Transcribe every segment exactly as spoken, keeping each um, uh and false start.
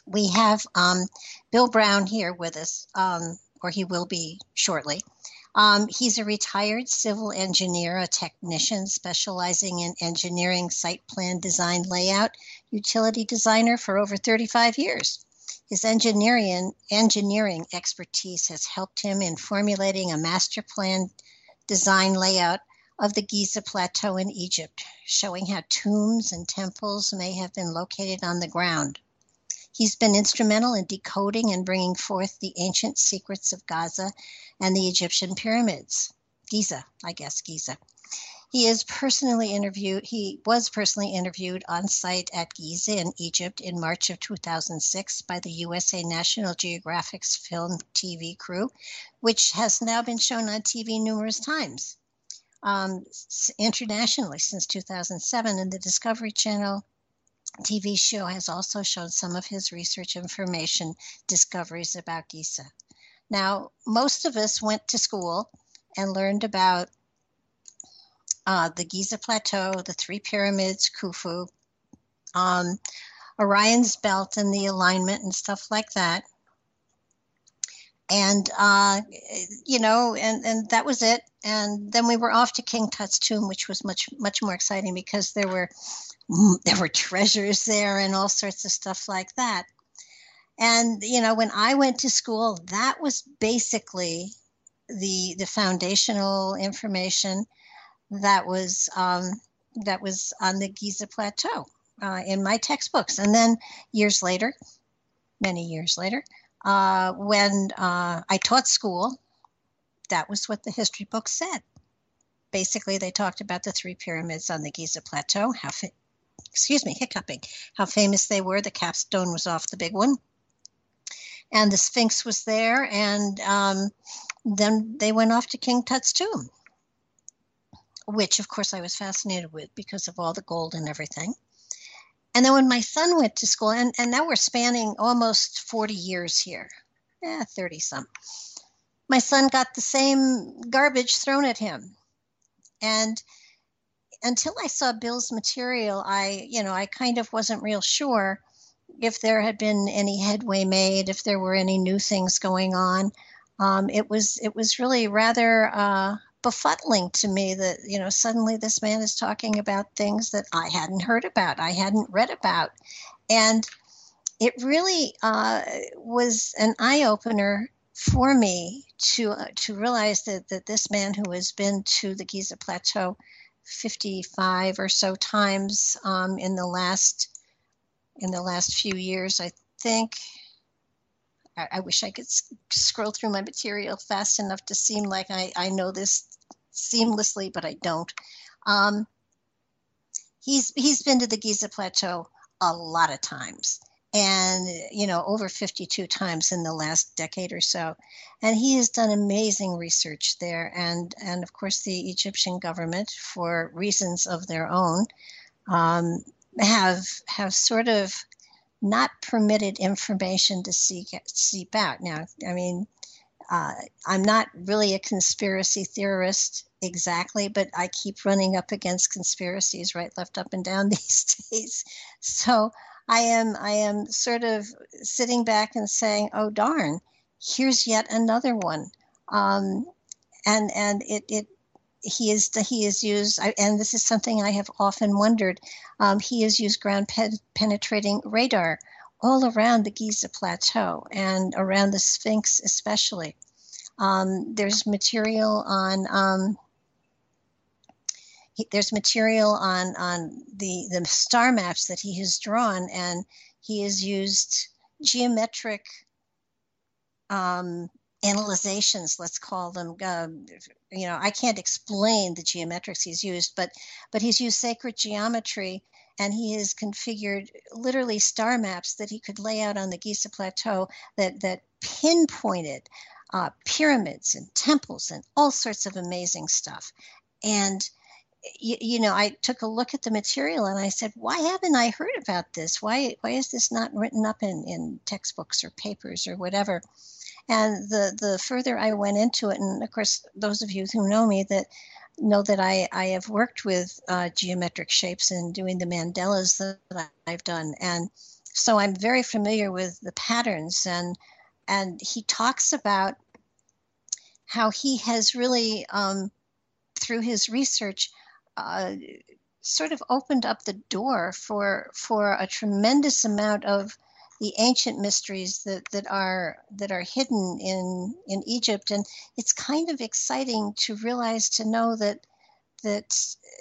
We have um, Bill Brown here with us, um, or he will be shortly. Um, he's a retired civil engineer, a technician specializing in engineering, site plan design, layout, utility designer for over thirty-five years. His engineering, engineering expertise has helped him in formulating a master plan design layout of the Giza Plateau in Egypt, showing how tombs and temples may have been located on the ground. He's been instrumental in decoding and bringing forth the ancient secrets of Gaza and the Egyptian pyramids. Giza, I guess, Giza. He is personally interviewed. He was personally interviewed on site at Giza in Egypt in March of two thousand six by the U S A National Geographic's film T V crew, which has now been shown on T V numerous times um, internationally since two thousand seven, and the Discovery Channel T V show has also shown some of his research information discoveries about Giza. Now, most of us went to school and learned about uh, the Giza Plateau, the three pyramids, Khufu, um, Orion's belt and the alignment and stuff like that. And, uh, you know, and, and that was it. And then we were off to King Tut's tomb, which was much, much more exciting because there were there were treasures there and all sorts of stuff like that. And, you know, when I went to school, that was basically the the foundational information that was um, that was on the Giza Plateau uh, in my textbooks. And then years later, many years later, uh, when uh, I taught school, that was what the history books said. Basically, they talked about the three pyramids on the Giza Plateau, how fa- excuse me, hiccuping, how famous they were. The capstone was off the big one. And the Sphinx was there. And um, then they went off to King Tut's tomb, which, of course, I was fascinated with because of all the gold and everything. And then when my son went to school, and, and now we're spanning almost forty years here, eh, thirty some, my son got the same garbage thrown at him. And until I saw Bill's material, I, you know, I kind of wasn't real sure if there had been any headway made, if there were any new things going on. Um, it was, it was really rather uh, befuddling to me that, you know, suddenly this man is talking about things that I hadn't heard about, I hadn't read about, and it really uh, was an eye-opener for me to uh, to realize that that this man who has been to the Giza Plateau fifty-five or so times um, in the last in the last few years, I think. I, I wish I could s- scroll through my material fast enough to seem like I, I know this seamlessly, but I don't. Um, he's he's been to the Giza Plateau a lot of times, and you know, over fifty-two times in the last decade or so, and he has done amazing research there. And and of course, the Egyptian government, for reasons of their own, um, have have sort of not permitted information to seek seep out. Now, I mean, uh, I'm not really a conspiracy theorist exactly, but I keep running up against conspiracies right, left, up, and down these days. So I am I am sort of sitting back and saying, "Oh darn, here's yet another one," um, and and it it he is he is used, and this is something I have often wondered. Um, he has used ground pen, penetrating radar all around the Giza Plateau and around the Sphinx, especially. Um, there's material on um, he, there's material on on the the star maps that he has drawn, and he has used geometric um, analyzations, let's call them. Um, you know, I can't explain the geometrics he's used, but but he's used sacred geometry, and he has configured literally star maps that he could lay out on the Giza Plateau that that pinpointed uh, pyramids and temples and all sorts of amazing stuff. And you, you know, I took a look at the material and I said, why haven't I heard about this? Why why is this not written up in, in textbooks or papers or whatever? And the, the further I went into it, and of course, those of you who know me that know that I, I have worked with uh, geometric shapes and doing the mandalas that I've done. And so I'm very familiar with the patterns, and and he talks about how he has really, um, through his research, uh, sort of opened up the door for for a tremendous amount of the ancient mysteries that, that are that are hidden in in Egypt. And it's kind of exciting to realize, to know that that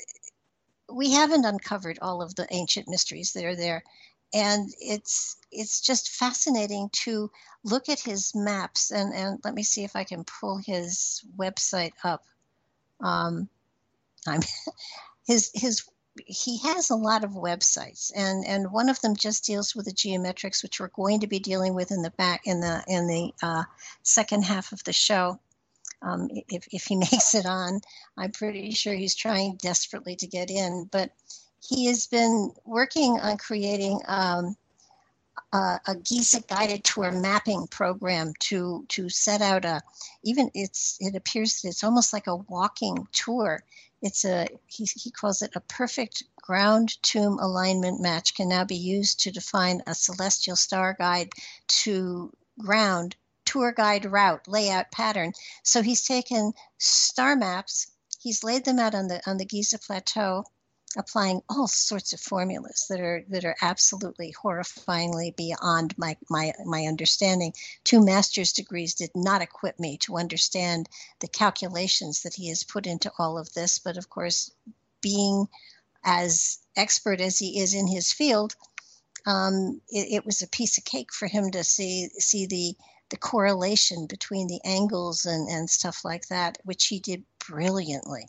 we haven't uncovered all of the ancient mysteries that are there. And it's it's just fascinating to look at his maps, and, and let me see if I can pull his website up. Um, I'm his his he has a lot of websites, and and one of them just deals with the geometrics, which we're going to be dealing with in the back in the in the uh, second half of the show. Um, if if he makes it on, I'm pretty sure he's trying desperately to get in, but he has been working on creating um, a, a Giza guided tour mapping program to to set out a, even it's it appears that it's almost like a walking tour. It's a he, he calls it a perfect ground tomb alignment match, can now be used to define a celestial star guide to ground tour guide route layout pattern. So he's taken star maps, he's laid them out on the on the Giza plateau, applying all sorts of formulas that are that are absolutely horrifyingly beyond my my my understanding. Two master's degrees did not equip me to understand the calculations that he has put into all of this, but of course, being as expert as he is in his field, um, it, it was a piece of cake for him to see see the the correlation between the angles and, and stuff like that, which he did brilliantly.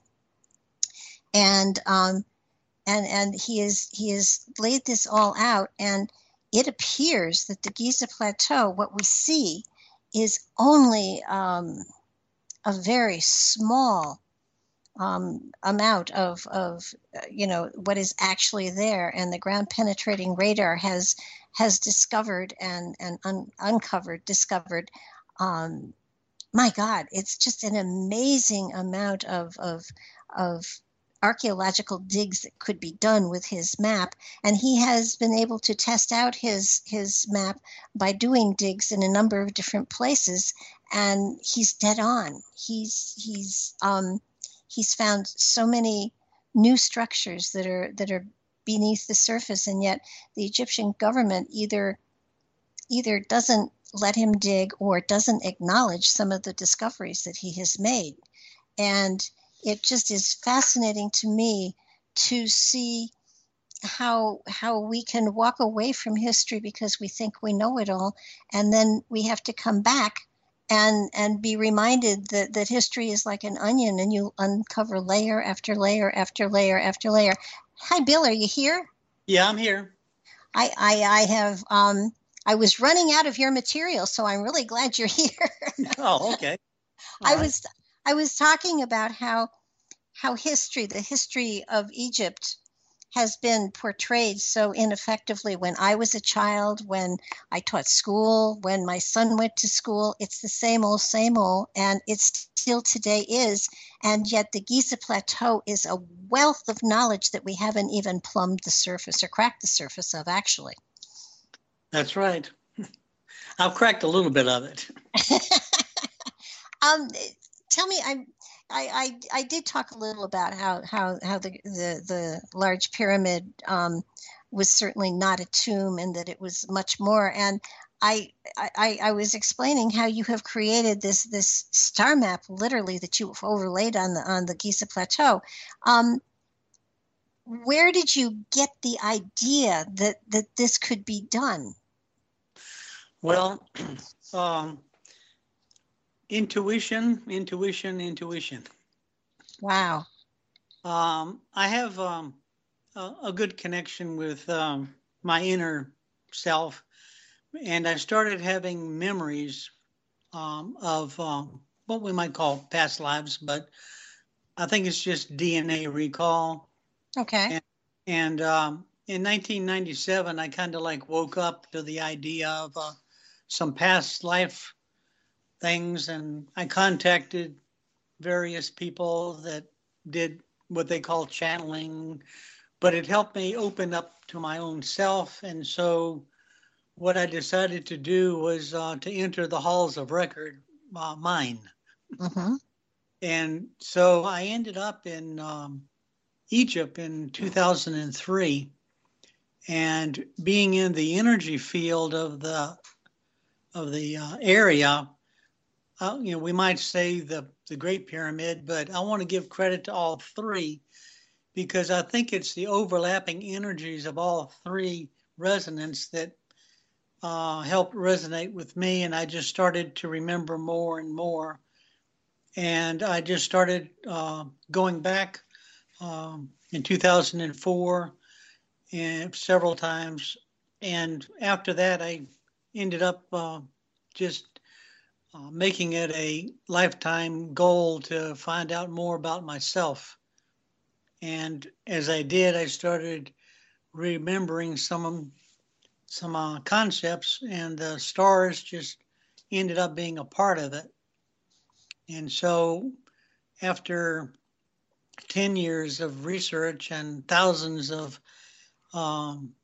And um, and and he is he has laid this all out, and it appears that the Giza Plateau, what we see, is only um, a very small um, amount of of uh, you know, what is actually there, and the ground penetrating radar has has discovered and and un- uncovered discovered. Um, my God, it's just an amazing amount of of of archaeological digs that could be done with his map, and he has been able to test out his his map by doing digs in a number of different places, and he's dead on. He's he's um, he's found so many new structures that are that are beneath the surface, and yet the Egyptian government either either doesn't let him dig or doesn't acknowledge some of the discoveries that he has made. And it just is fascinating to me to see how how we can walk away from history because we think we know it all, and then we have to come back and and be reminded that, that history is like an onion, and you uncover layer after layer after layer after layer. Hi, Bill, are you here? Yeah, I'm here. I I, I have um I was running out of your material, so I'm really glad you're here. Oh, okay. All I right. was I was talking about how how history, the history of Egypt, has been portrayed so ineffectively when I was a child, when I taught school, when my son went to school. It's the same old, same old, and it still today is. And yet the Giza Plateau is a wealth of knowledge that we haven't even plumbed the surface or cracked the surface of, actually. That's right. I've cracked a little bit of it. um, tell me, I'm I, I, I did talk a little about how, how, how the, the, the large pyramid um, was certainly not a tomb, and that it was much more. And I, I, I was explaining how you have created this this star map, literally, that you've overlaid on the on the Giza Plateau. Um, where did you get the idea that, that this could be done? Well, um, intuition, intuition, intuition. Wow. Um, I have um, a, a good connection with um, my inner self, and I started having memories um, of um, what we might call past lives, but I think it's just D N A recall. Okay. And, and um, in nineteen ninety-seven, I kind of like woke up to the idea of uh, some past life things, and I contacted various people that did what they call channeling, but it helped me open up to my own self. And so what I decided to do was uh, to enter the halls of record, uh, mine. Mm-hmm. And so I ended up in um, Egypt in two thousand three, and being in the energy field of the of the uh, area, uh, you know, we might say the the Great Pyramid, but I want to give credit to all three because I think it's the overlapping energies of all three resonance that uh, helped resonate with me, and I just started to remember more and more. And I just started uh, going back um, in two thousand four and several times. And after that, I ended up uh, just uh, making it a lifetime goal to find out more about myself. And as I did, I started remembering some some uh, concepts, and the stars just ended up being a part of it. And so, after ten years of research and thousands of um,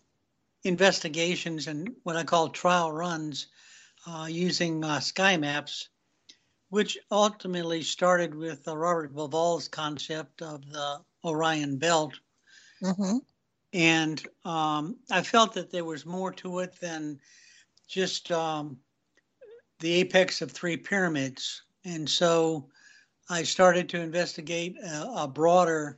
investigations and what I call trial runs uh, using uh, sky maps, which ultimately started with uh, Robert Bauval's concept of the Orion Belt. Mm-hmm. And um, I felt that there was more to it than just um, the apex of three pyramids. And so I started to investigate a, a broader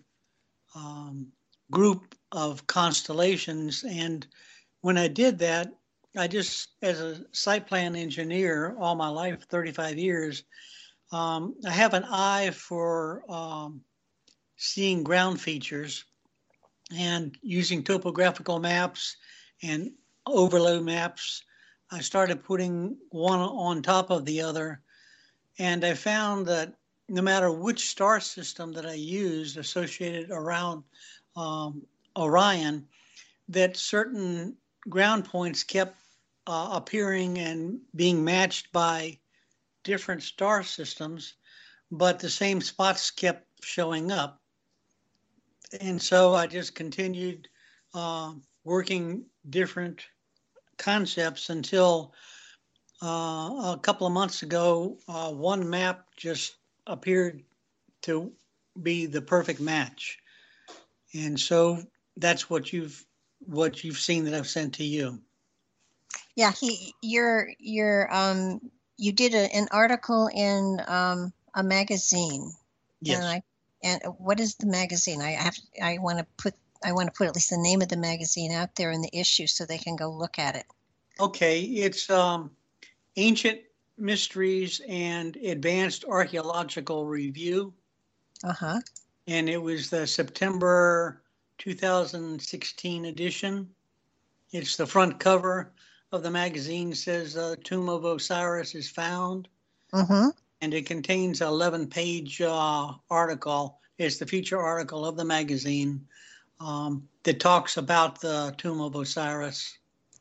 um, group of constellations. And when I did that, I just, as a site plan engineer all my life, thirty-five years, um, I have an eye for um, seeing ground features and using topographical maps and overlay maps. I started putting one on top of the other, and I found that no matter which star system that I used associated around um, Orion, that certain ground points kept uh, appearing and being matched by different star systems, but the same spots kept showing up. And so I just continued uh, working different concepts until uh, a couple of months ago, uh, one map just appeared to be the perfect match. And so that's what you've what you've seen that I've sent to you. Yeah, he you're you're um you did a, an article in um a magazine, and Yes. I and what is the magazine? I have I want to put I want to put at least the name of the magazine out there in the issue so they can go look at it. Okay, it's um, Ancient Mysteries and Advanced Archaeological Review, Uh-huh. and it was the September two thousand sixteen edition. It's the front cover of the magazine says uh, Tomb of Osiris is found, Mm-hmm. and it contains an eleven page uh, article. It's the feature article of the magazine um, that talks about the Tomb of Osiris.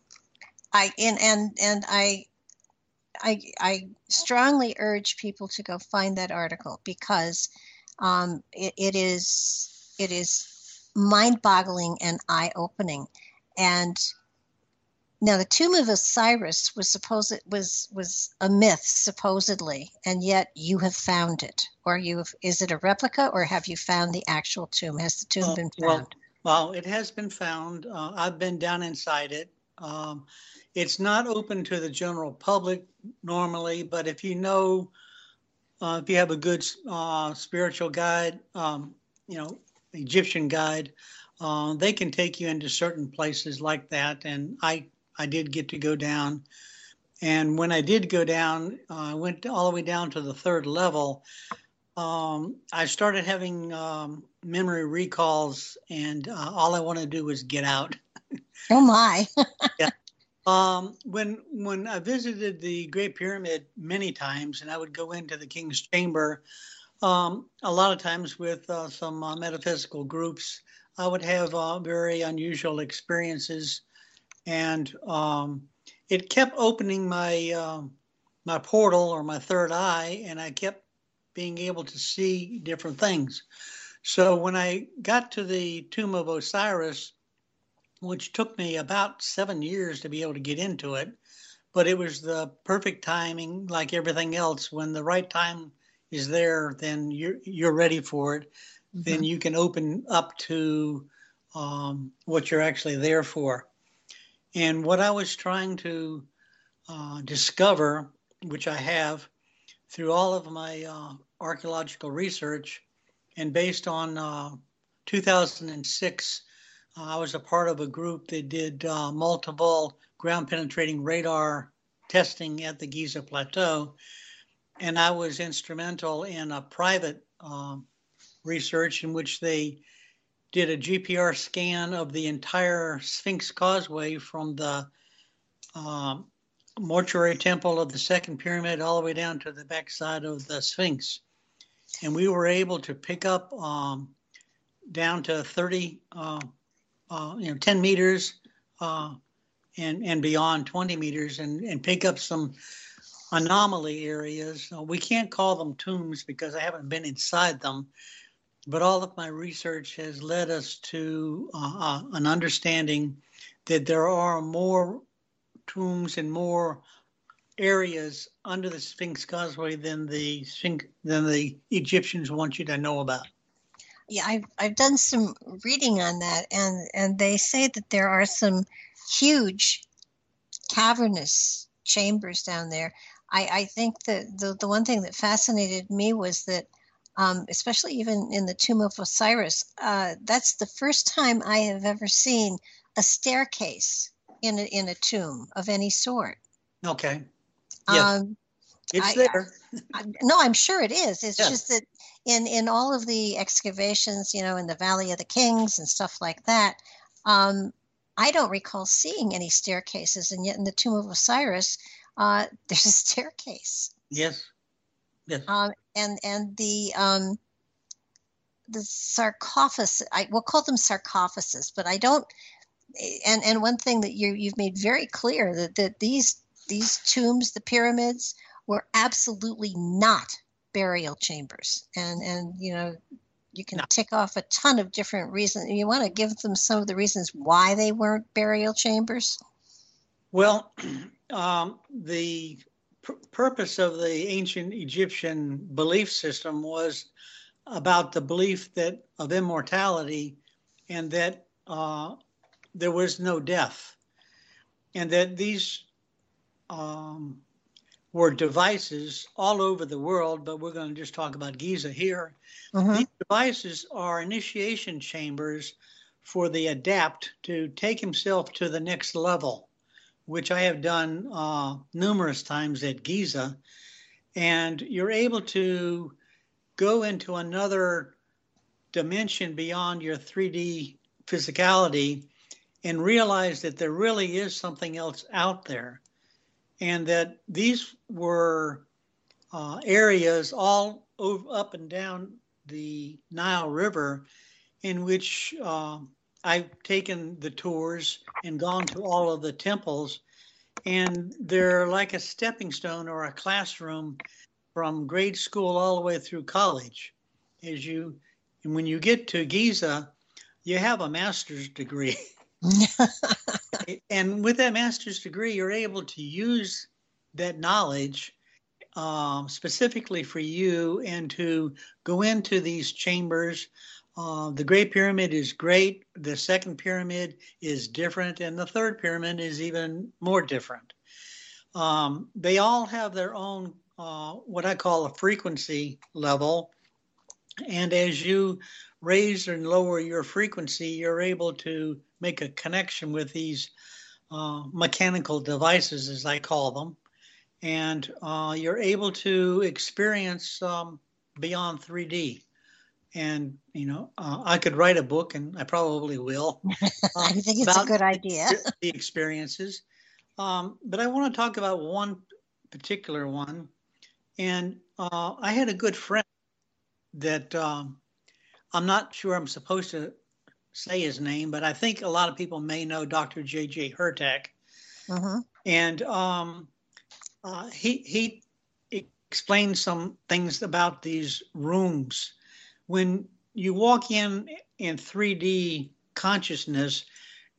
I and and and I I I strongly urge people to go find that article because um, it, it is it is mind-boggling and eye-opening. And now the tomb of Osiris was supposed was was a myth supposedly, and yet you have found it, or you have, is it a replica, or have you found the actual tomb? Has the tomb Uh, been well, found? well, it has been found. Uh, I've been down inside it. Um, it's not open to the general public normally, but if you know, uh, if you have a good uh, spiritual guide, um, you know, Egyptian guide, uh, they can take you into certain places like that. And I, I did get to go down. And when I did go down, uh, I went all the way down to the third level. Um, I started having um, memory recalls, and uh, all I want to do was get out. Oh my. Yeah. Um, when when I visited the Great Pyramid many times, and I would go into the King's Chamber, um, a lot of times with uh, some uh, metaphysical groups, I would have uh, very unusual experiences, and um, it kept opening my uh, my portal or my third eye, and I kept being able to see different things. So when I got to the Tomb of Osiris, which took me about seven years to be able to get into it. But it was the perfect timing, like everything else. When the right time is there, then you're you're ready for it. Mm-hmm. Then you can open up to um, what you're actually there for. And what I was trying to uh, discover, which I have through all of my uh, archaeological research, and based on uh, two thousand six, uh, I was a part of a group that did uh, multiple ground penetrating radar testing at the Giza Plateau. And I was instrumental in a private uh, research in which they did a G P R scan of the entire Sphinx Causeway from the uh, mortuary temple of the second pyramid all the way down to the backside of the Sphinx. And we were able to pick up um, down to thirty, uh, uh, you know, ten meters uh, and, and beyond twenty meters and, and pick up some anomaly areas. Uh, we can't call them tombs because I haven't been inside them, but all of my research has led us to uh, uh, an understanding that there are more tombs and more areas under the Sphinx Causeway than the Sphinx, than the Egyptians want you to know about. Yeah, I've I've done some reading on that, and and they say that there are some huge cavernous chambers down there. I, I think that the, the one thing that fascinated me was that, um, especially even in the tomb of Osiris, uh, that's the first time I have ever seen a staircase in a, in a tomb of any sort. Okay. Yeah. Um, it's I, there. I, I, no, I'm sure it is. It's yes. just that in, in all of the excavations, you know, in the Valley of the Kings and stuff like that, um, I don't recall seeing any staircases. And yet in the tomb of Osiris, uh, there's a staircase. Yes. Yes. Um, and, and the, um, the sarcophagus, I will call them sarcophaguses, but I don't, and, and one thing that you, you've made very clear that, that these, these tombs, the pyramids, were absolutely not burial chambers. And, and, you know, you can no. tick off a ton of different reasons. You want to give them some of the reasons why they weren't burial chambers? Well, um, the pr- purpose of the ancient Egyptian belief system was about the belief that of immortality and that uh, there was no death, and that these um, were devices all over the world, but we're going to just talk about Giza here. Mm-hmm. These devices are initiation chambers for the adept to take himself to the next level, which I have done uh, numerous times at Giza. And you're able to go into another dimension beyond your three D physicality and realize that there really is something else out there. And that these were uh, areas all over, up and down the Nile River in which uh, I've taken the tours and gone to all of the temples. And they're like a stepping stone or a classroom from grade school all the way through college. As you, and when you get to Giza, you have a master's degree. And with that master's degree, you're able to use that knowledge um, specifically for you and to go into these chambers. Uh, the Great Pyramid is great. The second pyramid is different. And the third pyramid is even more different. Um, they all have their own, uh, what I call a frequency level. And as you raise and lower your frequency, you're able to make a connection with these uh, mechanical devices, as I call them. And uh, you're able to experience um, beyond three D. And, you know, uh, I could write a book, and I probably will. Uh, I think it's a good idea. The experiences. Um, but I want to talk about one particular one. And uh, I had a good friend that um, I'm not sure I'm supposed to say his name, but I think a lot of people may know Doctor J J Hurtak. Mm-hmm. And um, uh, he he explained some things about these rooms. When you walk in in three D consciousness,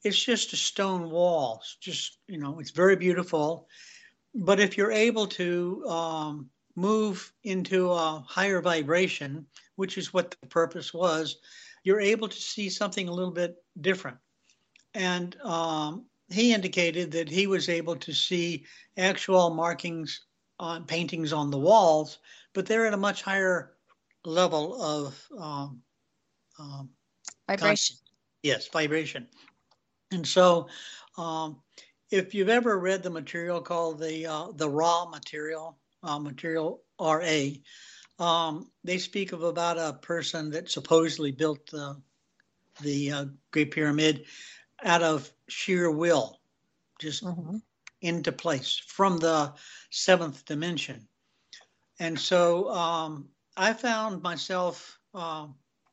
it's just a stone wall. It's just, you know, it's very beautiful. But if you're able to um, move into a higher vibration, which is what the purpose was, you're able to see something a little bit different. And um, he indicated that he was able to see actual markings on paintings on the walls, but they're at a much higher level of um, um, Vibration. Con- yes, vibration. And so, um, if you've ever read the material called the uh, the raw material, uh, material R A, um, they speak of about a person that supposedly built the the uh, Great Pyramid out of sheer will, just mm-hmm. into place from the seventh dimension. And so um, I found myself uh,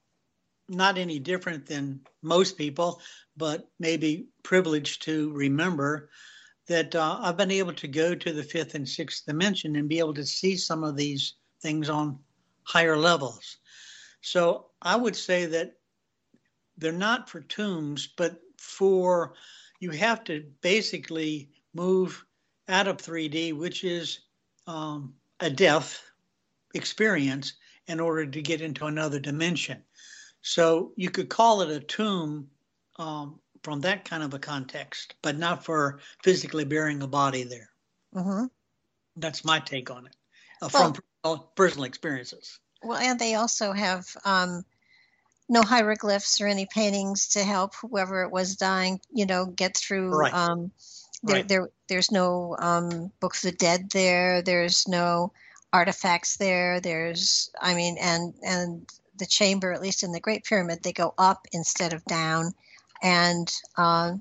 not any different than most people, but maybe privileged to remember that uh, I've been able to go to the fifth and sixth dimension and be able to see some of these things on higher levels. So I would say that they're not for tombs, but for, you have to basically move out of three D, which is um, a death experience, in order to get into another dimension. So you could call it a tomb um, from that kind of a context, but not for physically burying a body there. Mm-hmm. That's my take on it uh, well, from personal, personal experiences. Well, and they also have um, no hieroglyphs or any paintings to help whoever it was dying, you know, get through. Right. Um, there, right. there, there's no um, books of the dead there. There's no artifacts there. There's, I mean, and and the chamber, at least in the Great Pyramid, they go up instead of down, and uh,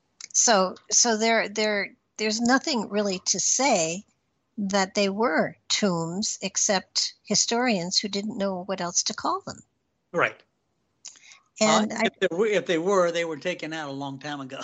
so so there there there's nothing really to say that they were tombs, except historians who didn't know what else to call them. Right. And uh, I, if, they were, if they were, they were taken out a long time ago.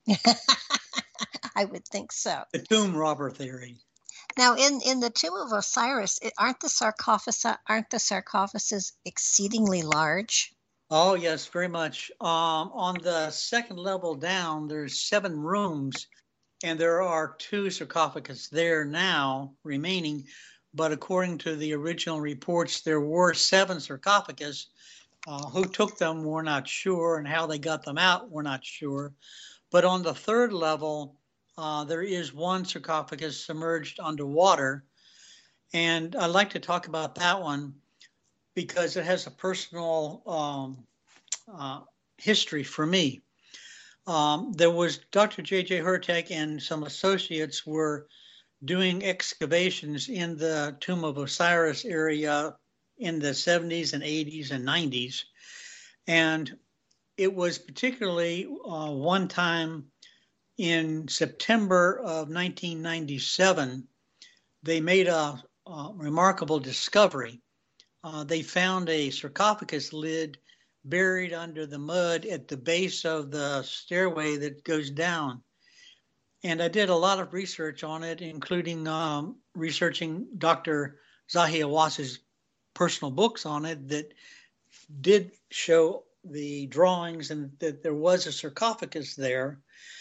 I would think so. The tomb robber theory. Now, in, in the tomb of Osiris, aren't the sarcophagus aren't the sarcophaguses exceedingly large? Oh yes, very much. Um, on the second level down, there's seven rooms, and there are two sarcophagus there now remaining. But according to the original reports, there were seven sarcophagus. Uh, who took them, we're not sure, and how they got them out, we're not sure. But on the third level, uh, there is one sarcophagus submerged underwater. And I'd like to talk about that one because it has a personal um, uh, history for me. Um, there was Doctor J J Hurtak and some associates were doing excavations in the Tomb of Osiris area in the seventies and eighties and nineties. And it was particularly uh, one time in September of nineteen ninety-seven, they made a, a remarkable discovery. Uh, they found a sarcophagus lid buried under the mud at the base of the stairway that goes down. And I did a lot of research on it, including um, researching Doctor Zahi Hawas's personal books on it that did show the drawings and that there was a sarcophagus there.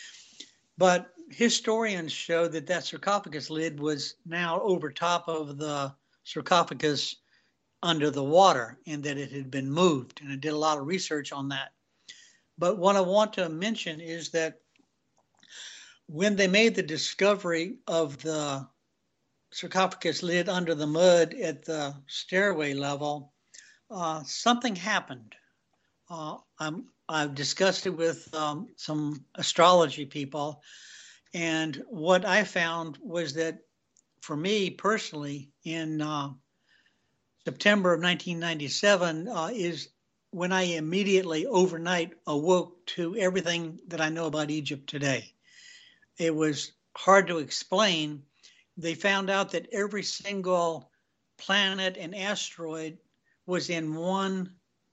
But historians show that that sarcophagus lid was now over top of the sarcophagus under the water and that it had been moved. And I did a lot of research on that. But what I want to mention is that when they made the discovery of the sarcophagus lid under the mud at the stairway level, uh, something happened. Uh, I'm, I've discussed it with um, some astrology people, and what I found was that for me personally, in uh, September of nineteen ninety-seven, uh, is when I immediately overnight awoke to everything that I know about Egypt today. It was hard to explain. They found out that every single planet and asteroid was in one,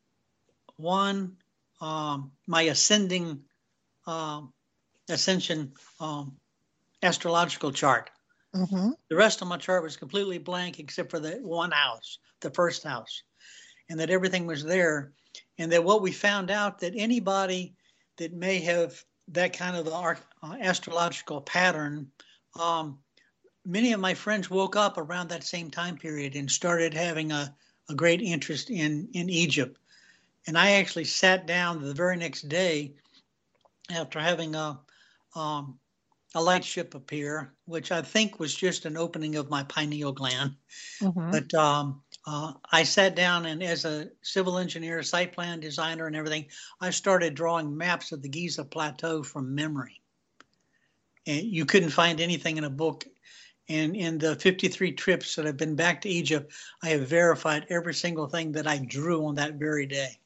one um, my ascending, um, ascension um, astrological chart. Mm-hmm. The rest of my chart was completely blank except for the one house, the first house, and that everything was there. And that what we found out that anybody that may have that kind of uh, astrological pattern, um, many of my friends woke up around that same time period and started having a, a great interest in, in Egypt. And I actually sat down the very next day after having a, um, a light ship appear, which I think was just an opening of my pineal gland. Mm-hmm. But um, uh, I sat down, and as a civil engineer, site plan designer, and everything, I started drawing maps of the Giza Plateau from memory. And you couldn't find anything in a book. And in the fifty-three trips that I've been back to Egypt, I have verified every single thing that I drew on that very day.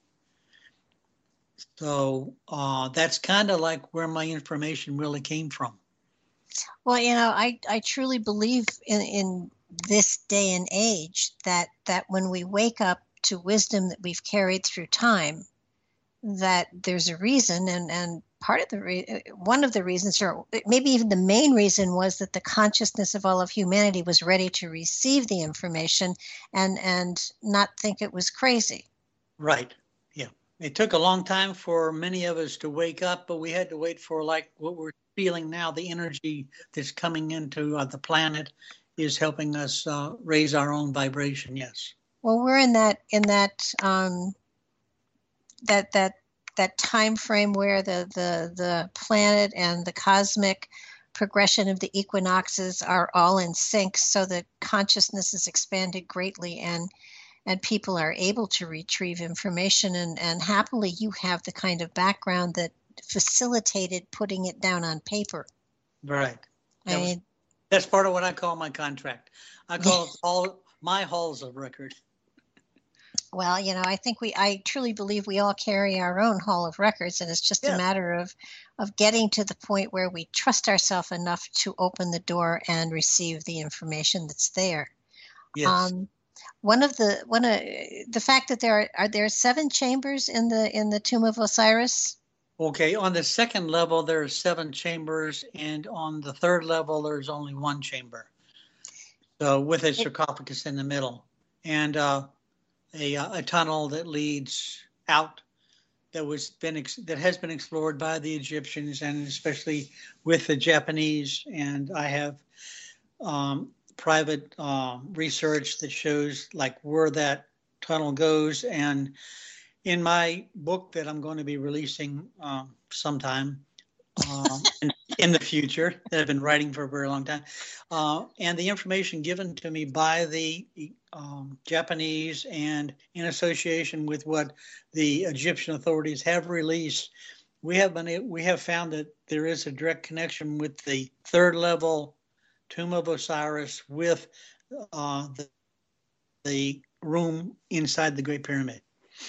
So uh, that's kind of like where my information really came from. Well, you know, I, I truly believe in, in this day and age that, that when we wake up to wisdom that we've carried through time, that there's a reason, and, and part of the re- one of the reasons, or maybe even the main reason, was that the consciousness of all of humanity was ready to receive the information and and not think it was crazy. Right. Yeah. It took a long time for many of us to wake up, but we had to wait for, like, what we're feeling now. The energy that's coming into uh, the planet is helping us uh, raise our own vibration. Yes. Well, we're in that in that um, that that that time frame where the the the planet and the cosmic progression of the equinoxes are all in sync, so that consciousness is expanded greatly, and and people are able to retrieve information, and and happily you have the kind of background that facilitated putting it down on paper. Right. I that was, mean, that's part of what I call my contract. I call it all my halls of record. Well, you know, I think we, I truly believe we all carry our own hall of records, and it's just yeah. a matter of, of getting to the point where we trust ourselves enough to open the door and receive the information that's there. Yes. Um, one of the, one of the fact that there are, are there seven chambers in the, in the Tomb of Osiris? Okay. On the second level, there are seven chambers, and on the third level, there's only one chamber. So with a sarcophagus in the middle, and, uh, A, a tunnel that leads out that was been ex- that has been explored by the Egyptians, and especially with the Japanese. And I have um, private uh, research that shows like where that tunnel goes. And in my book that I'm going to be releasing um, sometime um, in, in the future, that I've been writing for a very long time, uh, and the information given to me by the um, Japanese and in association with what the Egyptian authorities have released, we have been we have found that there is a direct connection with the third level Tomb of Osiris with uh, the, the room inside the Great Pyramid.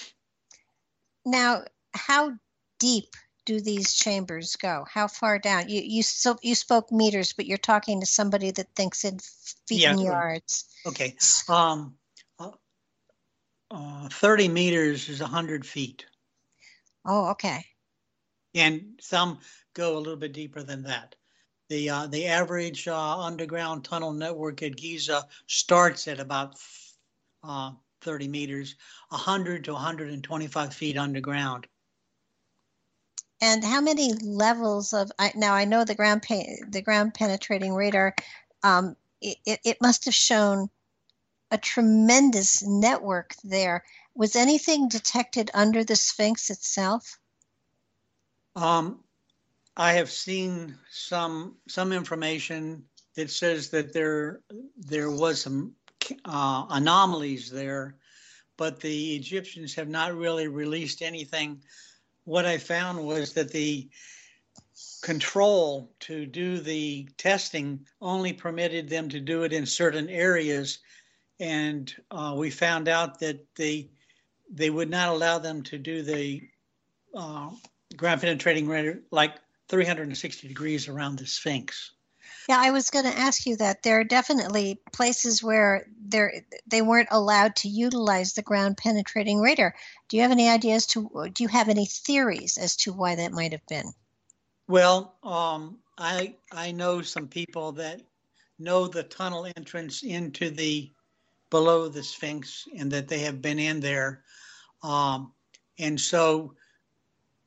Now, how deep do these chambers go? How far down? You you so you spoke meters, but you're talking to somebody that thinks in feet yeah, and yards. Okay. Um, uh, uh, thirty meters is one hundred feet. Oh, okay. And some go a little bit deeper than that. The uh, the average uh, underground tunnel network at Giza starts at about uh, thirty meters, one hundred to one hundred twenty-five feet underground. And how many levels of, I, now I know the ground the ground penetrating radar, um, it, it must have shown a tremendous network there. Was anything detected under the Sphinx itself? Um, I have seen some some information that says that there there was some uh, anomalies there, but the Egyptians have not really released anything. What I found was that the control to do the testing only permitted them to do it in certain areas. And uh, we found out that they, they would not allow them to do the uh, ground penetrating radar like three hundred sixty degrees around the Sphinx. Yeah, I was going to ask you that. There are definitely places where they weren't allowed to utilize the ground penetrating radar. Do you have any ideas to, do you have any theories as to why that might have been? Well, um, I I know some people that know the tunnel entrance into the, below the Sphinx, and that they have been in there. Um, and so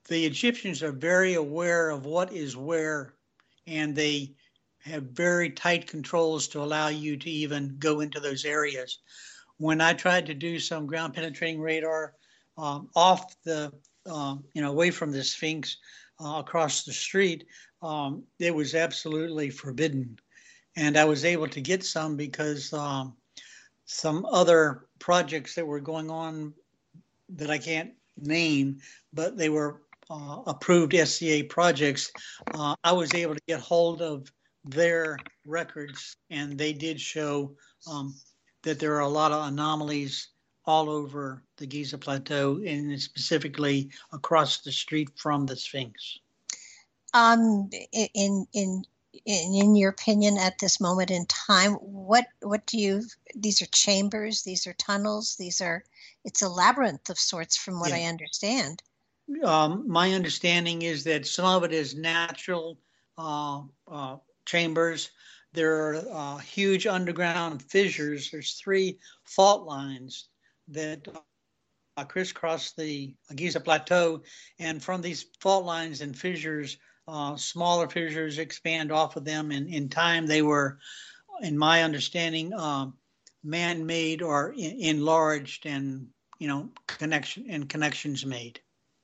the Egyptians are very aware of what is where, and they have very tight controls to allow you to even go into those areas. When I tried to do some ground penetrating radar um, off the, uh, you know, away from the Sphinx uh, across the street, um, it was absolutely forbidden. And I was able to get some because um, some other projects that were going on that I can't name, but they were uh, approved S C A projects. Uh, I was able to get hold of their records, and they did show um, that there are a lot of anomalies all over the Giza Plateau, and specifically across the street from the Sphinx. Um, in in in in your opinion, at this moment in time, what what do you? These are chambers. These are tunnels. These are. It's a labyrinth of sorts, from what yeah. I understand. Um, my understanding is that some of it is natural uh, uh, chambers. There are uh, huge underground fissures. There's three fault lines that uh, crisscross the Giza Plateau, and from these fault lines and fissures, uh, smaller fissures expand off of them. And in time, they were, in my understanding, uh, man-made or in- enlarged, and you know, connection and connections made.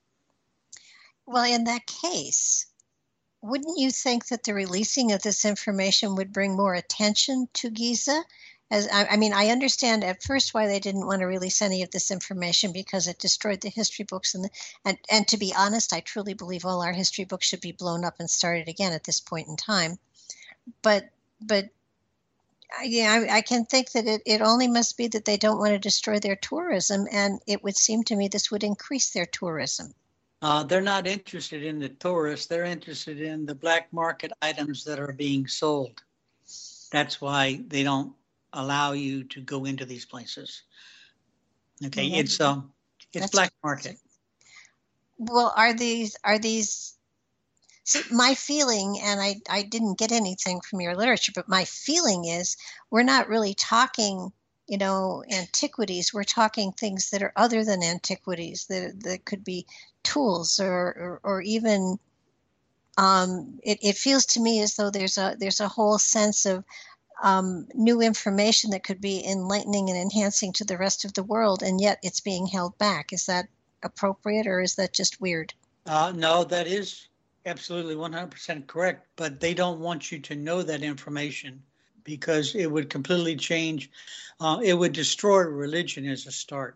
Well, in that case, wouldn't you think that the releasing of this information would bring more attention to Giza? As I, I mean, I understand at first why they didn't want to release any of this information, because it destroyed the history books. And, the, and, and to be honest, I truly believe all our history books should be blown up and started again at this point in time. But, but yeah, I, I can think that it, it only must be that they don't want to destroy their tourism. And it would seem to me this would increase their tourism. Uh, they're not interested in the tourists. They're interested in the black market items that are being sold. That's why they don't allow you to go into these places. Okay, well, it's um, it's black market. Well, are these are these? See, my feeling, and I I didn't get anything from your literature, but my feeling is we're not really talking, you know, antiquities. We're talking things that are other than antiquities, that that could be tools or or, or even um, it, it feels to me as though there's a there's a whole sense of um, new information that could be enlightening and enhancing to the rest of the world, and yet it's being held back. Is that appropriate, or is that just weird? Uh, no, that is absolutely one hundred percent correct, but they don't want you to know that information because it would completely change. Uh, it would destroy religion as a start.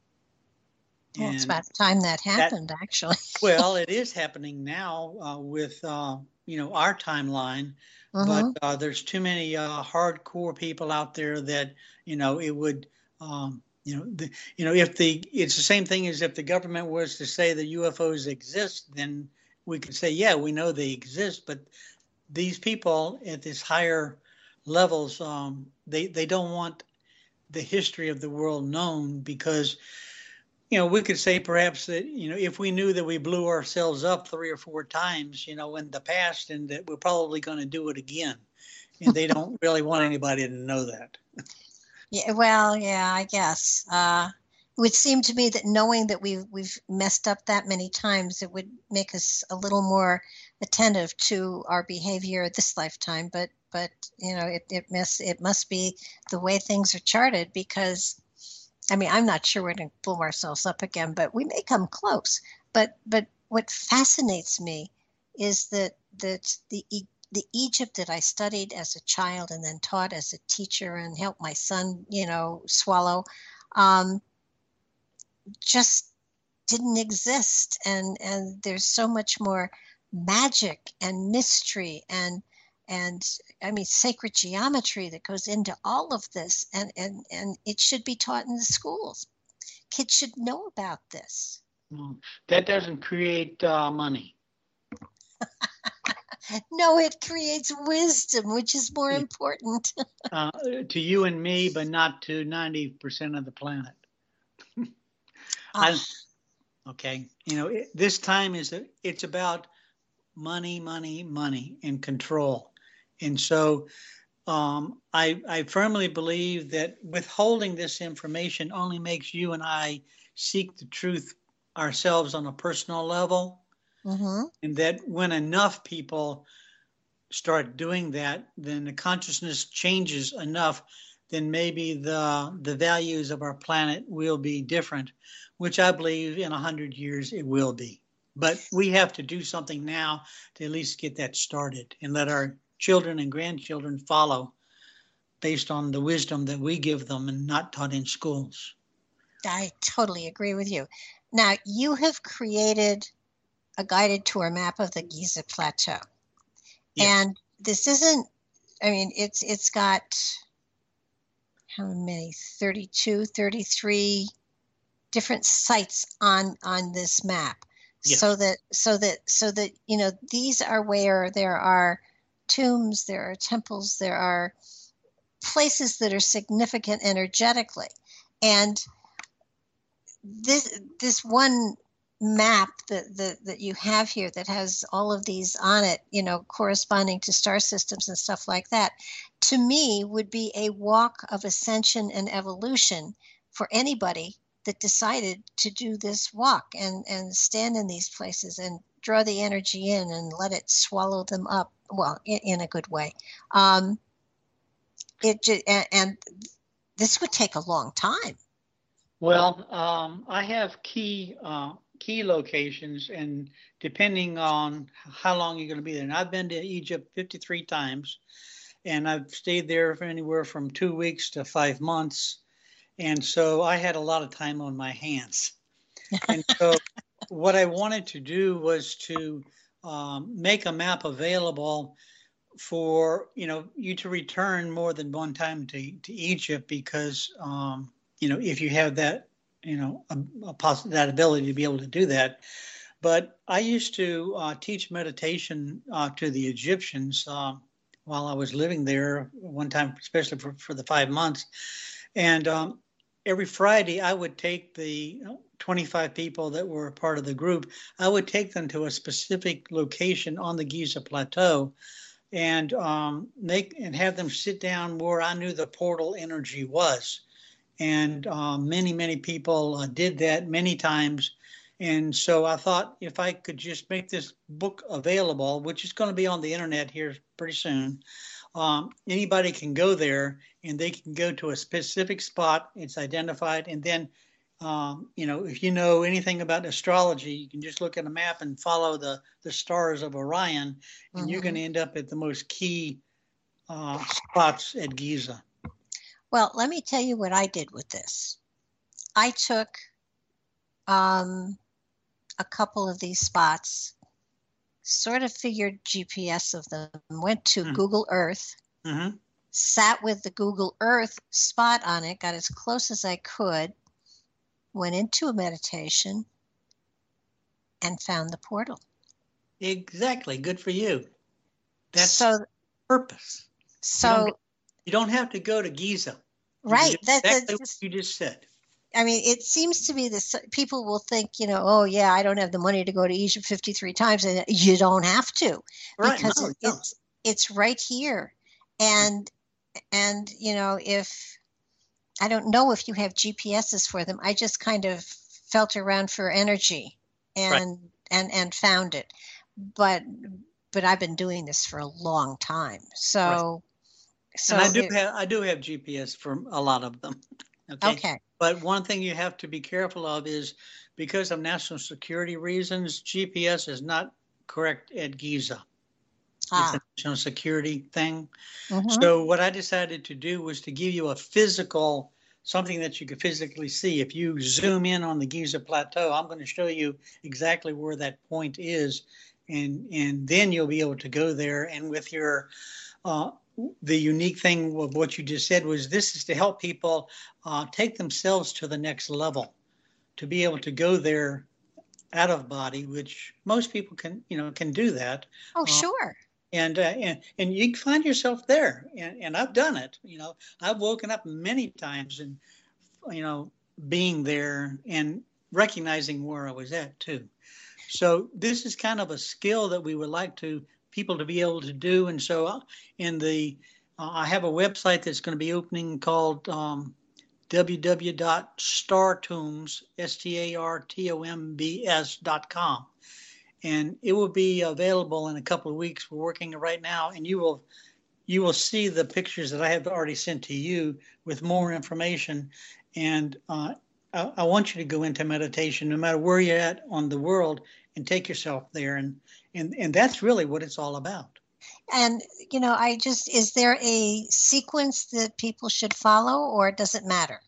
Well, and it's about time that happened, that, actually. Well, it is happening now uh, with, uh, you know, our timeline, uh-huh. but uh, there's too many uh, hardcore people out there that, you know, it would, um, you know, the, you know, if the, it's the same thing as if the government was to say that U F Os exist, then we could say, yeah, we know they exist, but these people at this higher levels, um, they, they don't want the history of the world known because, you know, we could say perhaps that, you know, if we knew that we blew ourselves up three or four times, you know, in the past, and that we're probably going to do it again. And they don't really want anybody to know that. Yeah, well, yeah, I guess. Uh, it would seem to me that knowing that we've, we've messed up that many times, it would make us a little more attentive to our behavior this lifetime. But, but you know, it, it, must, it must be the way things are charted because, I mean, I'm not sure we're going to blow ourselves up again, but we may come close. But but what fascinates me is that that the the Egypt that I studied as a child and then taught as a teacher and helped my son, you know, swallow, um, just didn't exist. And and there's so much more magic and mystery and and I mean, sacred geometry that goes into all of this. And, and, and it should be taught in the schools. Kids should know about this. That doesn't create uh, money. No, it creates wisdom, which is more important. uh, to you and me, but not to ninety percent of the planet. oh. I, okay. You know, it, this time is, a, it's about money, money, money and control. And so um, I, I firmly believe that withholding this information only makes you and I seek the truth ourselves on a personal level. Mm-hmm. And that when enough people start doing that, then the consciousness changes enough, then maybe the the values of our planet will be different, which I believe in a hundred years it will be. But we have to do something now to at least get that started and let our children and grandchildren follow based on the wisdom that we give them and not taught in schools. I totally agree with you. Now, you have created a guided tour map of the Giza Plateau. Yes. And this isn't, I mean, it's it's got how many? thirty-two, thirty-three different sites on on this map. Yes. So that so that so that you know, these are where there are tombs, there are temples, there are places that are significant energetically. And this this one map that, that that you have here that has all of these on it, you know, corresponding to star systems and stuff like that, to me would be a walk of ascension and evolution for anybody that decided to do this walk and and stand in these places and draw the energy in and let it swallow them up, well, in, in a good way. Um, it just, and, and this would take a long time. Well, um, I have key uh, key locations, and depending on how long you're going to be there. And I've been to Egypt fifty-three times, and I've stayed there for anywhere from two weeks to five months. And so I had a lot of time on my hands. And so what I wanted to do was to um, make a map available for, you know, you to return more than one time to, to Egypt, because um, you know, if you have that, you know, a, a poss- that ability to be able to do that. But I used to uh, teach meditation uh, to the Egyptians uh, while I was living there one time, especially for, for the five months. And um, every Friday, I would take the twenty-five people that were a part of the group, I would take them to a specific location on the Giza Plateau and um, make and have them sit down where I knew the portal energy was. And uh, many, many people uh, did that many times. And so I thought if I could just make this book available, which is going to be on the internet here pretty soon, um, anybody can go there and they can go to a specific spot. It's identified. And then, um, you know, if you know anything about astrology, you can just look at a map and follow the, the stars of Orion, and mm-hmm. you're going to end up at the most key uh, spots at Giza. Well, let me tell you what I did with this. I took um, a couple of these spots, sort of figured G P S of them, went to mm-hmm. Google Earth, mm-hmm. sat with the Google Earth spot on it, got as close as I could, went into a meditation, and found the portal. Exactly. Good for you. That's so, purpose. So you You don't have to go to Giza. Right. That, that's exactly what you just said. I mean, it seems to be this, people will think, you know, oh, yeah, I don't have the money to go to Egypt fifty-three times. And you don't have to. Right. Because no, it, no. it's it's right here. And, and, you know, if, I don't know if you have G P S's for them. I just kind of felt around for energy and, right. and, and found it. But, but I've been doing this for a long time. So. Right. So and I do it, have I do have G P S for a lot of them. Okay? okay. But one thing you have to be careful of is, because of national security reasons, G P S is not correct at Giza. Ah. It's a national security thing. Mm-hmm. So what I decided to do was to give you a physical, something that you could physically see. If you zoom in on the Giza Plateau, I'm going to show you exactly where that point is, and and then you'll be able to go there. And with your uh, the unique thing of what you just said was this is to help people uh, take themselves to the next level, to be able to go there out of body, which most people can, you know, can do that. Oh, sure. Uh, and, uh, and and you can find yourself there. And, and I've done it. You know, I've woken up many times and, you know, being there and recognizing where I was at too. So this is kind of a skill that we would like to people to be able to do. And so in the, uh, I have a website that's going to be opening called um, w w w dot startombs, S T A R T O M B S dot com. and it will be available in a couple of weeks. We're working it right now, and you will you will see the pictures that I have already sent to you with more information. And uh, I, I want you to go into meditation, no matter where you're at on the world, and take yourself there. And and and that's really what it's all about. And, you know, I just, is there a sequence that people should follow, or does it matter?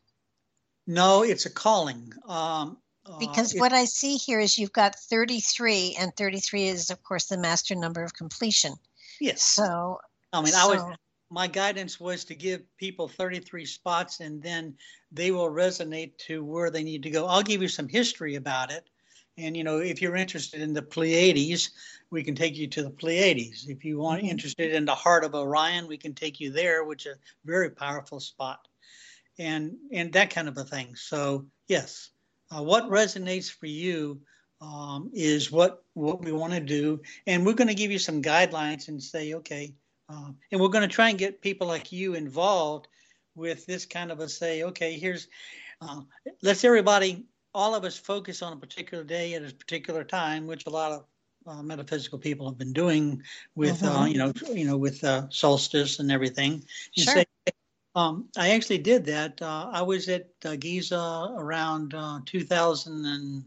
No, it's a calling. Um, Because uh, what I see here is you've got thirty-three, and thirty-three is, of course, the master number of completion. Yes. So, I mean, so, I was, my guidance was to give people thirty-three spots, and then they will resonate to where they need to go. I'll give you some history about it. And, you know, if you're interested in the Pleiades, we can take you to the Pleiades. If you want mm-hmm. interested in the heart of Orion, we can take you there, which is a very powerful spot, and and that kind of a thing. So, yes, uh, what resonates for you um, is what, what we want to do. And we're going to give you some guidelines and say, okay, uh, and we're going to try and get people like you involved with this kind of a say, okay, here's, uh, let's everybody, all of us focus on a particular day at a particular time, which a lot of uh, metaphysical people have been doing with, mm-hmm. uh, you know, you know, with uh, solstice and everything. You sure. say, um, I actually did that. Uh, I was at uh, Giza around uh, two thousand and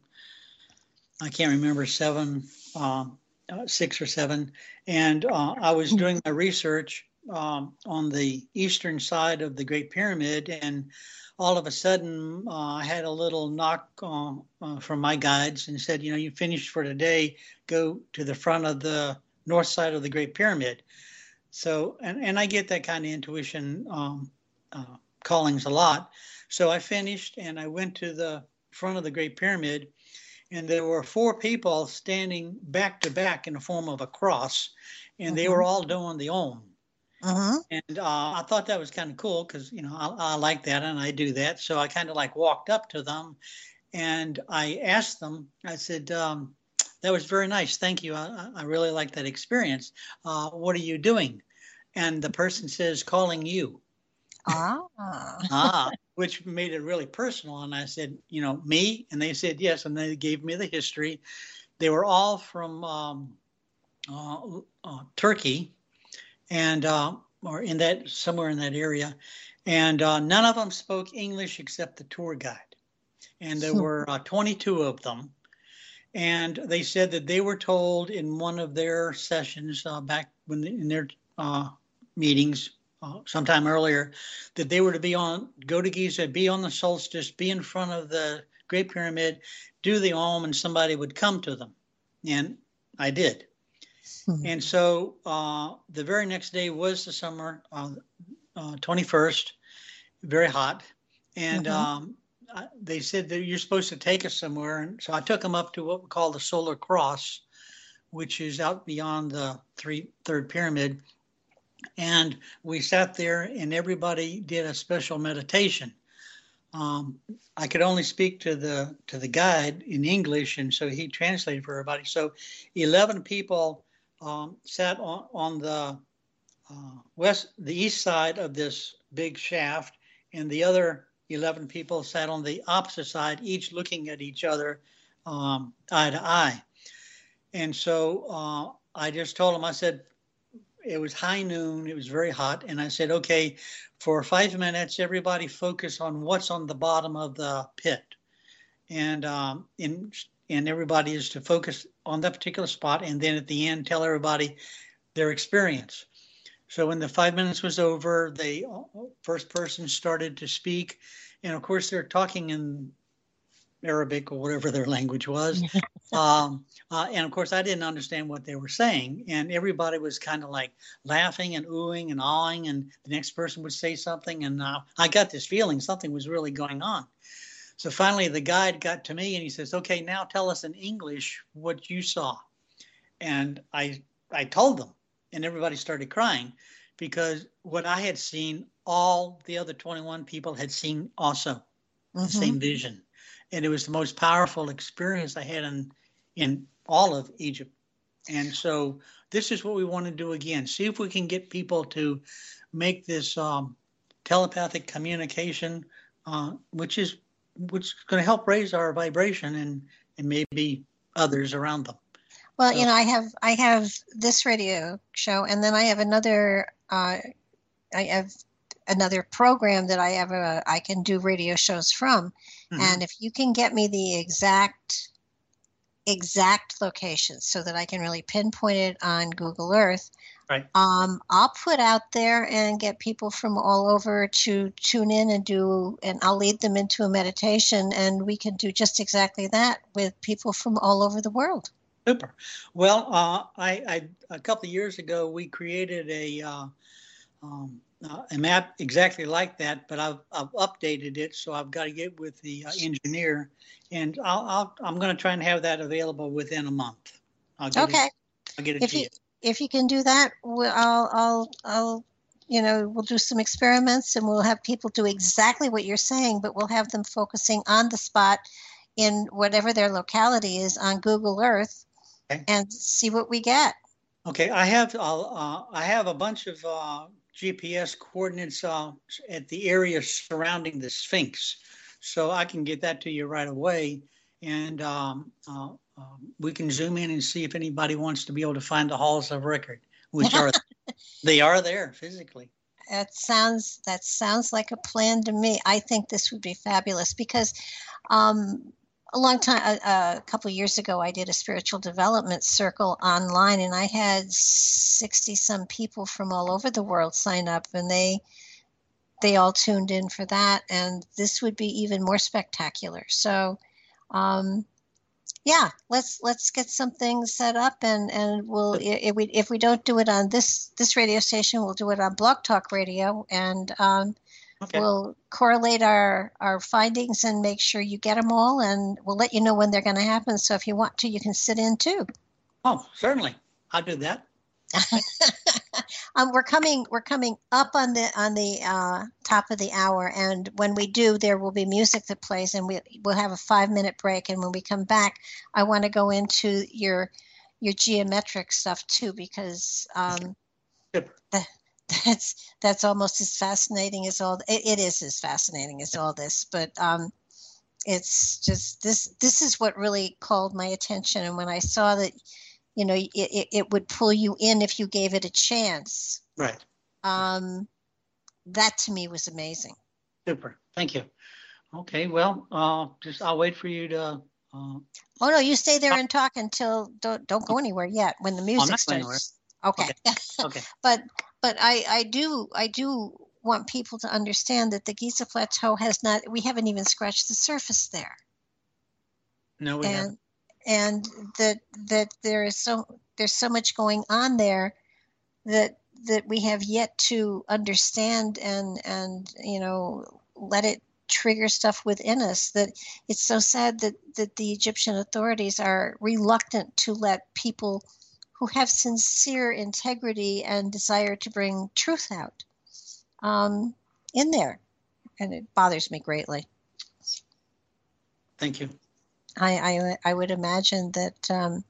I can't remember seven, uh, uh, six or seven, and uh, I was doing my research um, on the eastern side of the Great Pyramid, and all of a sudden, uh, I had a little knock uh, uh, from my guides and said, you know, you finished for today, go to the front of the north side of the Great Pyramid. So, and, and I get that kind of intuition um, uh, callings a lot. So I finished and I went to the front of the Great Pyramid, and there were four people standing back to back in the form of a cross, and mm-hmm. they were all doing the Om. Uh-huh. And uh, I thought that was kind of cool because, you know, I, I like that and I do that. So I kind of like walked up to them and I asked them, I said, um, that was very nice. Thank you. I, I really like that experience. Uh, what are you doing? And the person says, calling you. Ah. ah, which made it really personal. And I said, you know, me? And they said, yes. And they gave me the history. They were all from um, uh, uh, Turkey. And uh, or in that somewhere in that area, and uh, none of them spoke English except the tour guide, and there were uh, twenty-two of them, and they said that they were told in one of their sessions uh, back when in their uh, meetings uh, sometime earlier that they were to be on go to Giza, be on the solstice, be in front of the Great Pyramid, do the Om, and somebody would come to them, and I did. And so uh, the very next day was the summer, uh, uh, twenty-first, very hot. And mm-hmm. um, I, they said that you're supposed to take us somewhere. And so I took them up to what we call the Solar Cross, which is out beyond the three, third pyramid. And we sat there and everybody did a special meditation. Um, I could only speak to the to the guide in English, and so he translated for everybody. So eleven people Um, sat on, on the uh, west, the east side of this big shaft, and the other eleven people sat on the opposite side, each looking at each other um, eye to eye. And so uh, I just told them, I said, it was high noon, it was very hot, and I said, okay, for five minutes, everybody focus on what's on the bottom of the pit. And um, in and everybody is to focus on that particular spot, and then at the end tell everybody their experience. So when the five minutes was over, the first person started to speak, and of course they're talking in Arabic or whatever their language was. um, uh, and of course I didn't understand what they were saying, and everybody was kind of like laughing and oohing and awing, and the next person would say something, and uh, I got this feeling something was really going on. So finally, the guide got to me and he says, okay, now tell us in English what you saw. And I I told them, and everybody started crying because what I had seen, all the other twenty-one people had seen also, mm-hmm. the same vision. And it was the most powerful experience I had in, in all of Egypt. And so this is what we want to do again. See if we can get people to make this um, telepathic communication, uh, which is which is going to help raise our vibration and, and maybe others around them. Well, So, you know, I have I have this radio show, and then I have another uh, I have another program that I have a, I can do radio shows from. mhm. And if you can get me the exact exact location so that I can really pinpoint it on Google Earth, Right. um, I'll put out there and get people from all over to tune in and do, and I'll lead them into a meditation, and we can do just exactly that with people from all over the world. Super. Well, uh, I, I a couple of years ago we created a uh, um, uh, a map exactly like that, but I've, I've updated it, so I've got to get with the uh, engineer, and I'll, I'll I'm going to try and have that available within a month. I'll get Okay. it. I'll get it If to you you. if you can do that, we'll, I'll I'll I'll you know we'll do some experiments, and we'll have people do exactly what you're saying, but we'll have them focusing on the spot in whatever their locality is on Google Earth, Okay. and see what we get. Okay. I have uh, I have a bunch of uh, G P S coordinates uh, at the area surrounding the Sphinx, so I can get that to you right away, and um, uh, um, we can zoom in and see if anybody wants to be able to find the halls of record, which are they are there physically. That sounds that sounds like a plan to me. I think this would be fabulous because um, a long time, a, a couple of years ago, I did a spiritual development circle online, and I had sixty some people from all over the world sign up, and they they all tuned in for that. And this would be even more spectacular. So, um, yeah, let's let's get something set up, and and we'll if we if we don't do it on this this radio station, we'll do it on Blog Talk Radio, and um, Okay. we'll correlate our our findings and make sure you get them all, and we'll let you know when they're going to happen. So if you want to, you can sit in too. Oh, certainly, I'll do that. um, we're coming we're coming up on the on the uh, top of the hour, and when we do, there will be music that plays, and we we'll have a five minute break. And when we come back, I want to go into your your geometric stuff too, because um, that, that's that's almost as fascinating as all it, it is as fascinating as all this, but um, it's just this this is what really called my attention. And when I saw that, you know, it, it, it would pull you in if you gave it a chance. Right. Um, that to me was amazing. Super. Thank you. Okay. Well, uh, just I'll wait for you to. Uh, oh no, you stay there and talk until don't don't go anywhere yet when the music starts. Okay. Okay. Okay. but but I I do I do want people to understand that the Giza Plateau has not. We haven't even scratched the surface there. No, we and, haven't. And that that there is so there's so much going on there that that we have yet to understand and and you know let it trigger stuff within us. That it's so sad that that the Egyptian authorities are reluctant to let people who have sincere integrity and desire to bring truth out um, in there, and it bothers me greatly. Thank you. I, I, I would imagine that, um,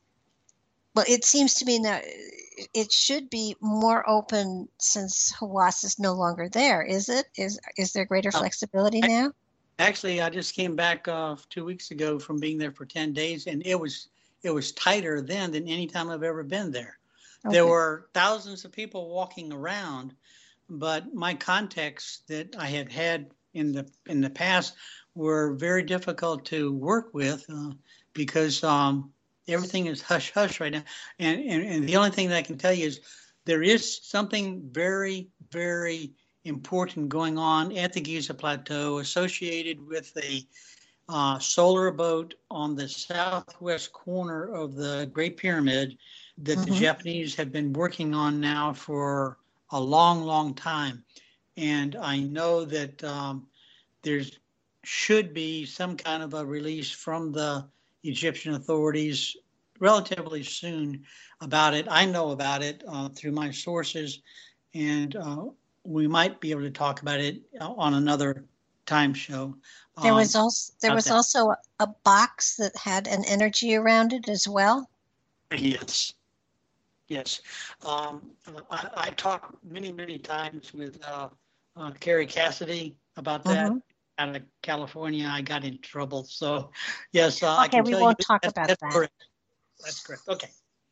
well, it seems to me now it should be more open since Hawass is no longer there, is it? Is is there greater flexibility I, now? Actually, I just came back uh, two weeks ago from being there for ten days, and it was it was tighter then than any time I've ever been there. Okay. There were thousands of people walking around, but my contacts that I had had in the in the past were very difficult to work with uh, because um, everything is hush hush right now. And, and and the only thing that I can tell you is there is something very, very important going on at the Giza Plateau associated with a uh, solar boat on the southwest corner of the Great Pyramid that mm-hmm. the Japanese have been working on now for a long, long time. And I know that um, there's should be some kind of a release from the Egyptian authorities relatively soon about it. I know about it uh, through my sources, and uh, we might be able to talk about it on another time show. There um, was also there was that. also a box that had an energy around it as well. Yes, yes. Um, I, I talked many many times with uh, uh, Carrie Cassidy about that. Mm-hmm. Out of California, I got in trouble. So, yes, uh, okay, I can we tell won't you talk about that. Correct. That's correct. Okay.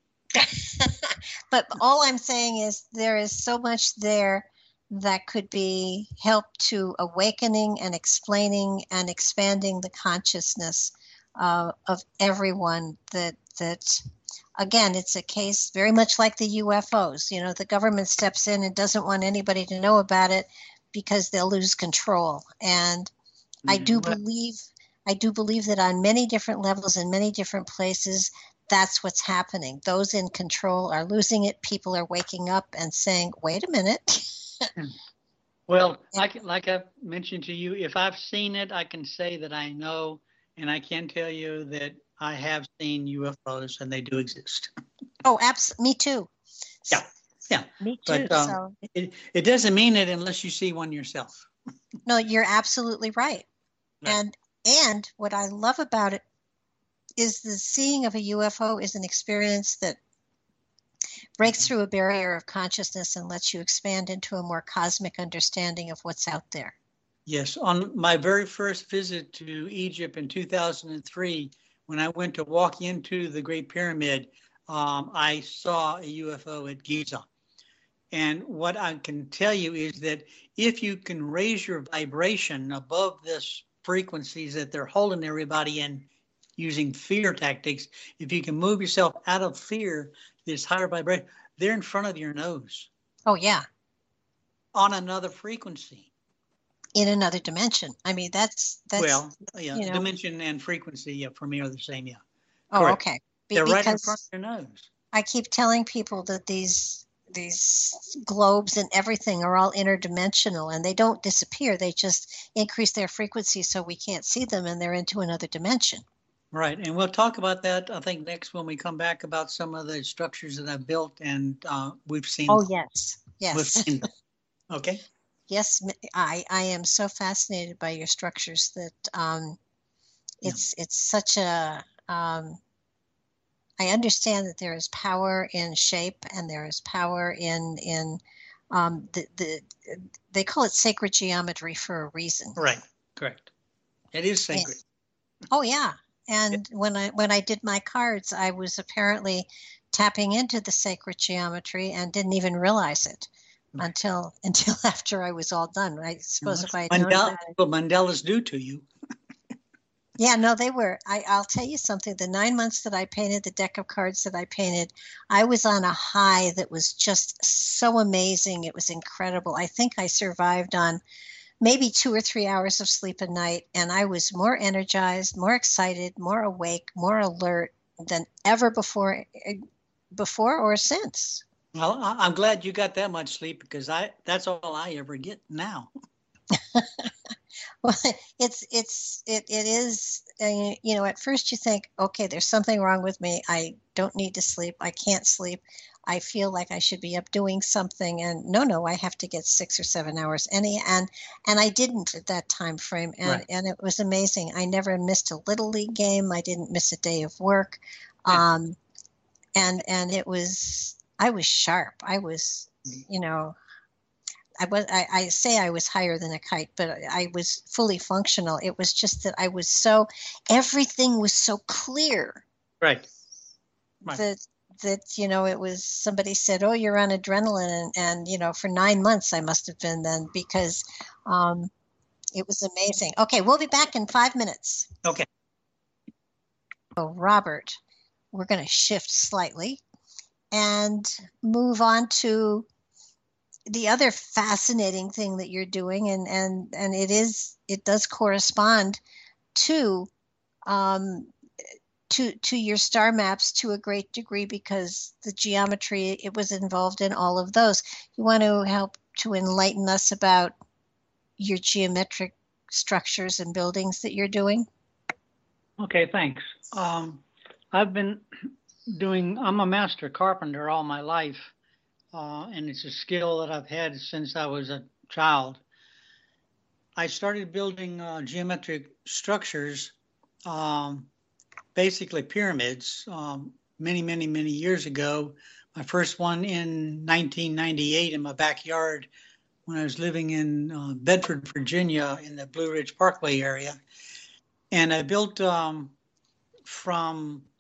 But all I'm saying is there is so much there that could be help to awakening and explaining and expanding the consciousness uh, of everyone. That that again, it's a case very much like the U F Os. You know, the government steps in and doesn't want anybody to know about it because they'll lose control. And mm-hmm. I do believe I do believe that on many different levels in many different places, that's what's happening. Those in control are losing it. People are waking up and saying, wait a minute. Well, like, like I mentioned to you, if I've seen it, I can say that I know, and I can tell you that I have seen U F Os and they do exist. Oh, absolutely. Me too. Yeah, yeah. Me too. But um, so. it, it doesn't mean it unless you see one yourself. No, you're absolutely right. right. And and what I love about it is the seeing of a U F O is an experience that breaks through a barrier of consciousness and lets you expand into a more cosmic understanding of what's out there. Yes. On my very first visit to Egypt in two thousand three, when I went to walk into the Great Pyramid, um, I saw a U F O at Giza. And what I can tell you is that if you can raise your vibration above this frequencies that they're holding everybody in using fear tactics, if you can move yourself out of fear, this higher vibration, they're in front of your nose. Oh, yeah. On another frequency. In another dimension. I mean, that's, that's well, yeah, you know, dimension and frequency, yeah, for me are the same, yeah. Oh, correct. Okay. Be- they're right in front of your nose. I keep telling people that these these globes and everything are all interdimensional, and they don't disappear. They just increase their frequency so we can't see them, and they're into another dimension. Right. And we'll talk about that, I think, next when we come back about some of the structures that I've built and uh, we've seen. Oh, yes. Yes. We've seen them. Okay. Yes. I, I am so fascinated by your structures that um, it's, yeah. it's such a, um, I understand that there is power in shape and there is power in, in um, the, the, they call it sacred geometry for a reason. Right. Correct. It is sacred. And, oh, yeah. And when I when I did my cards, I was apparently tapping into the sacred geometry and didn't even realize it right. until until after I was all done. I suppose if I had known about it. What Mandela's do to you. Yeah, no, they were. I, I'll tell you something. The nine months that I painted, the deck of cards that I painted, I was on a high that was just so amazing. It was incredible. I think I survived on maybe two or three hours of sleep a night, and I was more energized, more excited, more awake, more alert than ever before, before or since. Well, I'm glad you got that much sleep because I that's all I ever get now. Well, it's it's it it is uh, you know, at first you think, okay, there's something wrong with me. I don't need to sleep. I can't sleep. I feel like I should be up doing something, and no, no, I have to get six or seven hours. Any and and I didn't at that time frame, and right. and it was amazing. I never missed a little league game. I didn't miss a day of work, yeah. um, and and it was I was sharp. I was, you know, I was I, I say I was higher than a kite, but I was fully functional. It was just that I was so everything was so clear. Right. Right. That. that, you know, it was somebody said, oh, you're on adrenaline. And, and, you know, for nine months I must have been then because um, it was amazing. Okay, we'll be back in five minutes. Okay. So, Robert, we're going to shift slightly and move on to the other fascinating thing that you're doing. And, and, and it is, it does correspond to um, to to your star maps to a great degree because the geometry, it was involved in all of those. You want to help to enlighten us about your geometric structures and buildings that you're doing? Okay, thanks. Um, I've been doing, I'm a master carpenter all my life, uh, and it's a skill that I've had since I was a child. I started building uh, geometric structures um, basically pyramids um, many, many, many years ago. My first one in nineteen ninety-eight in my backyard when I was living in uh, Bedford, Virginia in the Blue Ridge Parkway area. And I built um, from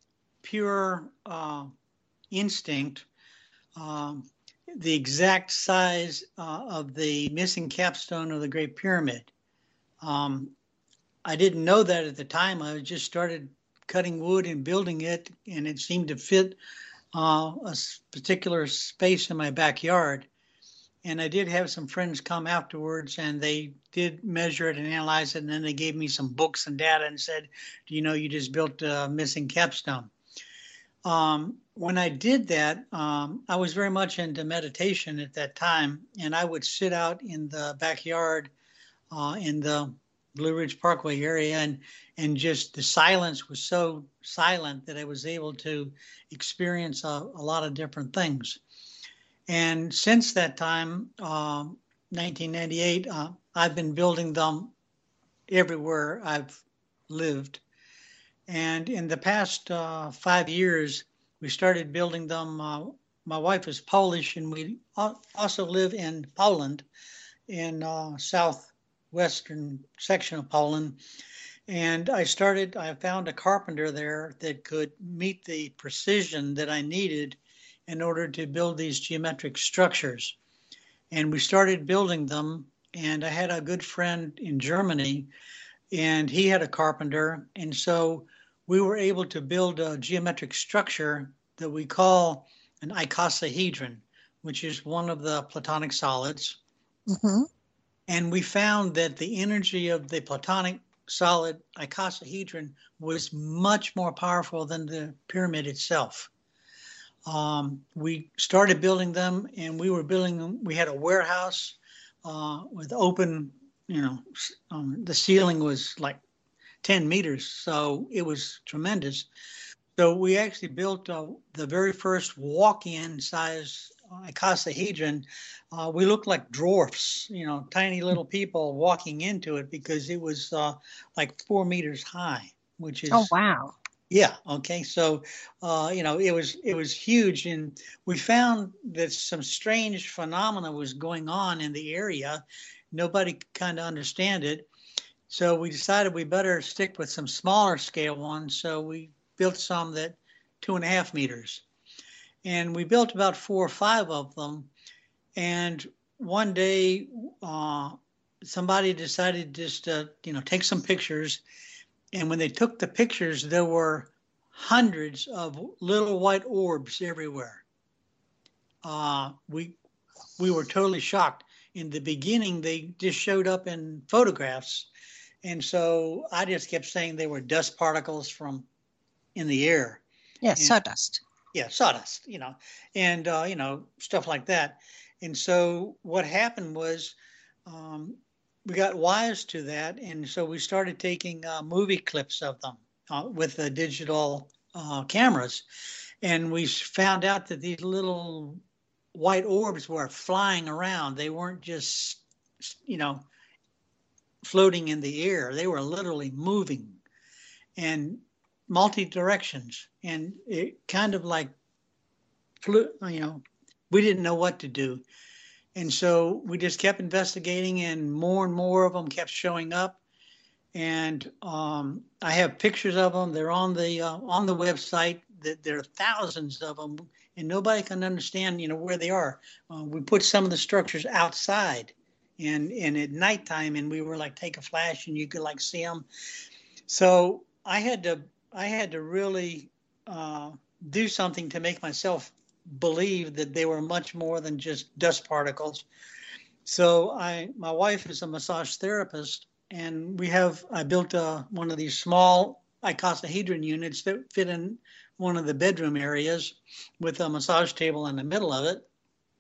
pure uh, instinct, um, the exact size uh, of the missing capstone of the Great Pyramid. Um, I didn't know that at the time. I just started cutting wood and building it, and it seemed to fit uh, a particular space in my backyard. And I did have some friends come afterwards, and they did measure it and analyze it, and then they gave me some books and data and said, "Do you know you just built a missing capstone?" Um, when I did that, um, I was very much into meditation at that time, and I would sit out in the backyard uh, in the Blue Ridge Parkway area, and and just the silence was so silent that I was able to experience a, a lot of different things. And since that time, um, nineteen ninety-eight, uh, I've been building them everywhere I've lived. And in the past uh, five years, we started building them. Uh, my wife is Polish, and we also live in Poland, in uh, southwestern section of Poland. And I started, I found a carpenter there that could meet the precision that I needed in order to build these geometric structures. And we started building them. And I had a good friend in Germany, and he had a carpenter. And so we were able to build a geometric structure that we call an icosahedron, which is one of the Platonic solids. Mm-hmm. And we found that the energy of the Platonic solid icosahedron was much more powerful than the pyramid itself. Um, we started building them, and we were building them. We had a warehouse uh, with open, you know, um, the ceiling was like ten meters, so it was tremendous. So we actually built uh, the very first walk-in size icosahedron. Uh, we looked like dwarfs, you know, tiny little people walking into it, because it was uh, like four meters high, which is oh wow. Yeah. Okay. So, uh, you know, it was it was huge, and we found that some strange phenomena was going on in the area. Nobody could kind of understand it, so we decided we better stick with some smaller scale ones. So we built some that two and a half meters, and we built about four or five of them. And one day, uh, somebody decided just to, you know, take some pictures. And when they took the pictures, there were hundreds of little white orbs everywhere. Uh, we we were totally shocked. In the beginning, they just showed up in photographs. And so I just kept saying they were dust particles from in the air. Yeah, and, sawdust. Yeah, sawdust, you know, and, uh, you know, stuff like that. And so what happened was, um, we got wise to that, and so we started taking uh, movie clips of them uh, with the digital uh, cameras, and we found out that these little white orbs were flying around. They weren't just, you know, floating in the air. They were literally moving and multi directions, and it kind of like flew. You know, we didn't know what to do. And so we just kept investigating, and more and more of them kept showing up. And um, I have pictures of them. They're on the uh, on the website. That there are thousands of them, and nobody can understand, you know, where they are. Uh, we put some of the structures outside, and and at nighttime, and we were like take a flash, and you could like see them. So I had to I had to really uh, do something to make myself believe that they were much more than just dust particles. So I, my wife is a massage therapist, and we have, I built a, one of these small icosahedron units that fit in one of the bedroom areas with a massage table in the middle of it.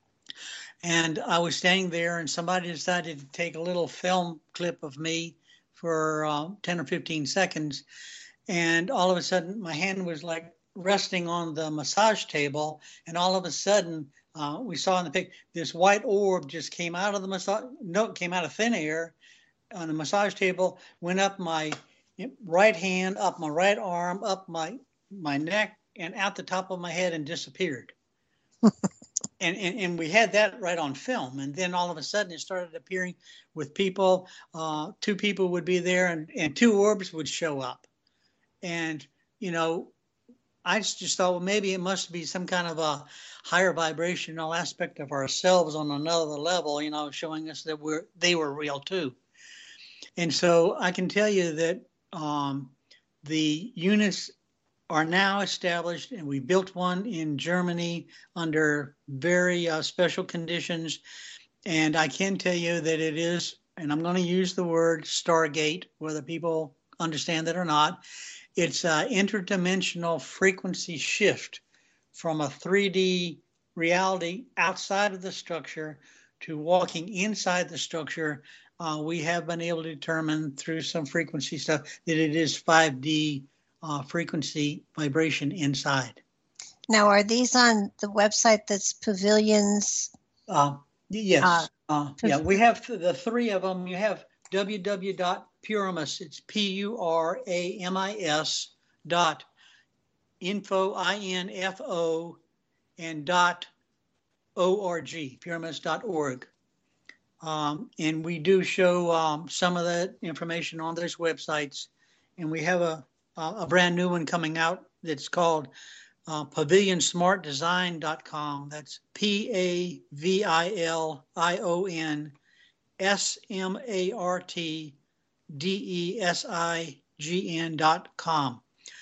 And I was standing there, and somebody decided to take a little film clip of me for uh, ten or fifteen seconds. And all of a sudden my hand was like resting on the massage table, and all of a sudden uh, we saw in the pic this white orb just came out of the massage no it came out of thin air on the massage table, went up my right hand, up my right arm, up my my neck, and out the top of my head, and disappeared. and, and and we had that right on film. And then all of a sudden it started appearing with people. Uh, two people would be there, and, and two orbs would show up. And you know, I just thought, well, maybe it must be some kind of a higher vibrational aspect of ourselves on another level, you know, showing us that we're they were real too. And so I can tell you that um, the units are now established, and we built one in Germany under very uh, special conditions. And I can tell you that it is, and I'm going to use the word Stargate, whether people understand that or not. It's an interdimensional frequency shift from a three D reality outside of the structure to walking inside the structure. Uh, we have been able to determine through some frequency stuff that it is five D uh, frequency vibration inside. Now, are these on the website that's Pavilions? Uh, yes. Uh, uh, yeah, we have the three of them. You have w w w dot puramis, it's P U R A M I S dot info, I N F O, and dot O R G, puramis dot org. Um, and we do show um, some of that information on those websites. And we have a, a brand new one coming out that's called uh, pavilion smart design dot com. That's P A V I L I O N S M A R T D E S I G N dot com.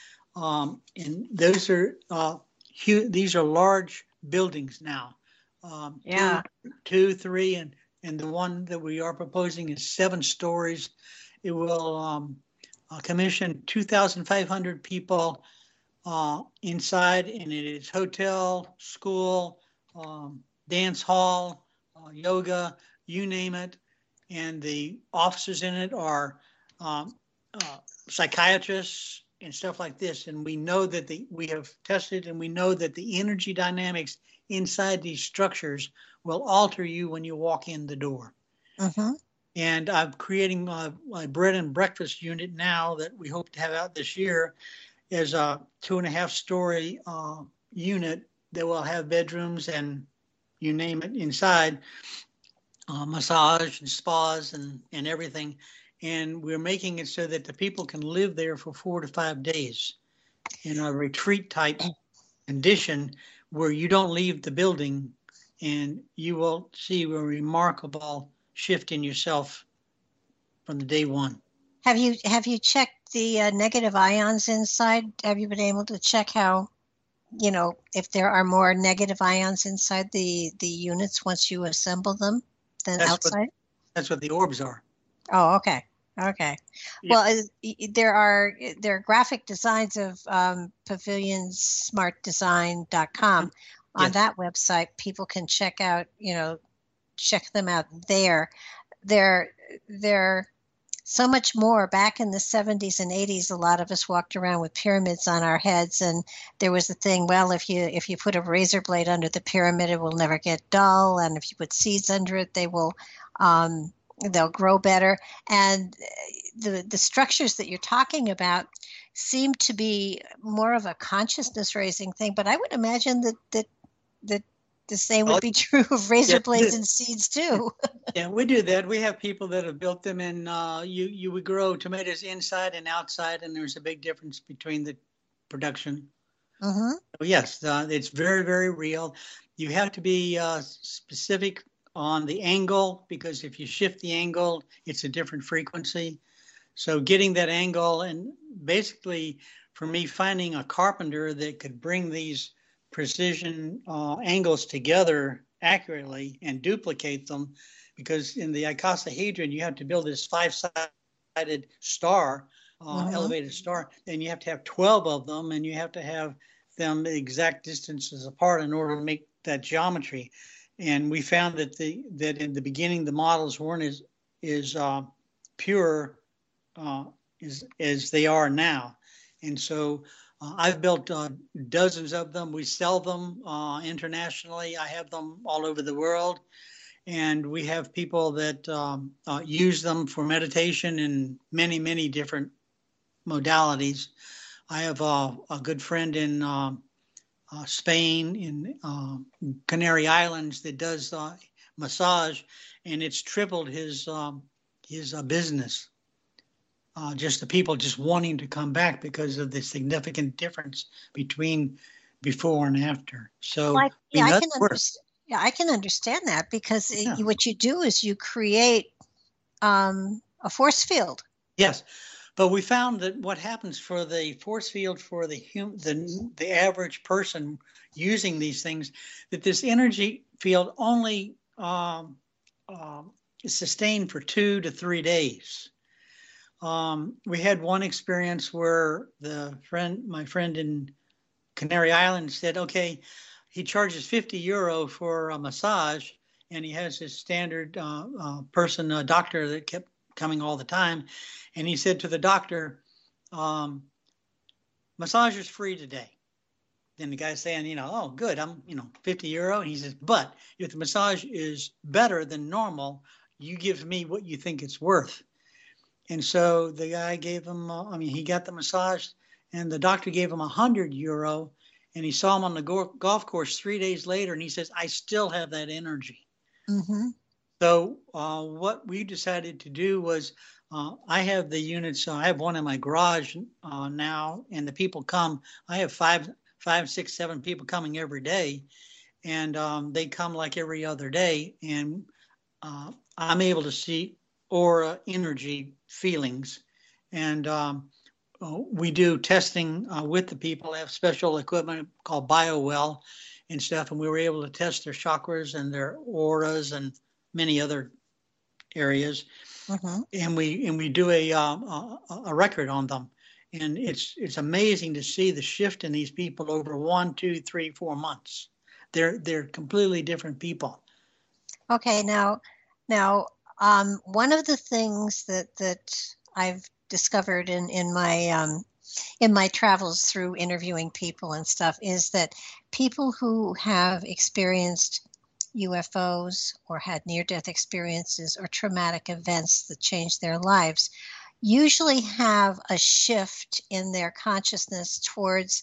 Um, and those are, uh, huge, these are large buildings now. Um, yeah. Two, two, three, and, and the one that we are proposing is seven stories. It will um, uh, commission two thousand five hundred people uh, inside, and it is hotel, school, um, dance hall, uh, yoga, you name it. And the officers in it are um, uh, psychiatrists and stuff like this. And we know that the we have tested, and we know that the energy dynamics inside these structures will alter you when you walk in the door. Mm-hmm. And I'm creating my, my bread and breakfast unit now that we hope to have out this year is a two and a half story uh, unit that will have bedrooms and you name it inside, uh, massage and spas and, and everything. And we're making it so that the people can live there for four to five days in a retreat type condition where you don't leave the building, and you will see a remarkable shift in yourself from the day one. Have you have you checked the uh, negative ions inside? Have you been able to check how, you know, if there are more negative ions inside the, the units once you assemble them than that's outside? What, that's what the orbs are. Oh, okay. Okay. Yeah. Well, there are there are graphic designs of um, pavilion smart design dot com. On yes. that website, people can check out, you know, check them out there. They're, they're so much more. Back in the seventies and eighties, a lot of us walked around with pyramids on our heads, and there was the thing, well, if you if you put a razor blade under the pyramid, it will never get dull, and if you put seeds under it, they will um, they'll grow better. And the the structures that you're talking about seem to be more of a consciousness raising thing, but I would imagine that that that the same would be true of razor yeah, blades and seeds too. Yeah, we do that. We have people that have built them, and uh, you you would grow tomatoes inside and outside, and there's a big difference between the production. Mm-hmm. So yes, uh, it's very, very real. You have to be uh, specific on the angle, because if you shift the angle, it's a different frequency. So getting that angle, and basically for me, finding a carpenter that could bring these precision uh, angles together accurately and duplicate them, because in the icosahedron, you have to build this five-sided star, uh, mm-hmm. elevated star, and you have to have twelve of them, and you have to have them the exact distances apart in order to make that geometry. And we found that the that in the beginning, the models weren't as, as uh, pure uh, as, as they are now. And so Uh, I've built uh, dozens of them. We sell them uh, internationally. I have them all over the world. And we have people that um, uh, use them for meditation in many, many different modalities. I have uh, a good friend in uh, uh, Spain, in uh, Canary Islands, that does uh, massage, and it's tripled his, um, his uh, business. uh, just the people just wanting to come back because of the significant difference between before and after. So, Like, I yeah, mean, I that's can work. understand. Yeah, I can understand that because it, Yeah. you- what you do is you create um, a force field. Yes. But we found that what happens for the force field for the hum, the the average person using these things, that this energy field only um, um, is sustained for two to three days. Um, we had one experience where the friend, my friend in Canary Islands, said, okay, he charges fifty euro for a massage, and he has his standard uh, uh, person, a doctor that kept coming all the time. And he said to the doctor, um, massage is free today. Then the guy's saying, you know, oh, good, I'm, you know, fifty euro. And he says, but if the massage is better than normal, you give me what you think it's worth. And so the guy gave him, uh, I mean, he got the massage, and the doctor gave him a hundred euro, and he saw him on the go- golf course three days later, and he says, I still have that energy. Mm-hmm. So uh, what we decided to do was, uh, I have the units. Uh, I have one in my garage uh, now, and the people come. I have five, five, six, seven people coming every day, and um, they come like every other day, and uh, I'm able to see aura, energy, feelings, and um, uh, we do testing uh, with the people. They have special equipment called BioWell and stuff, and we were able to test their chakras and their auras and many other areas. Mm-hmm. And we and we do a um, a, a record on them, and it's it's amazing to see the shift in these people over one, two, three, four months. They're they're completely different people. Okay, now, now, um, one of the things that that I've discovered in in my um, in my travels through interviewing people and stuff is that people who have experienced U F Os or had near-death experiences or traumatic events that changed their lives usually have a shift in their consciousness towards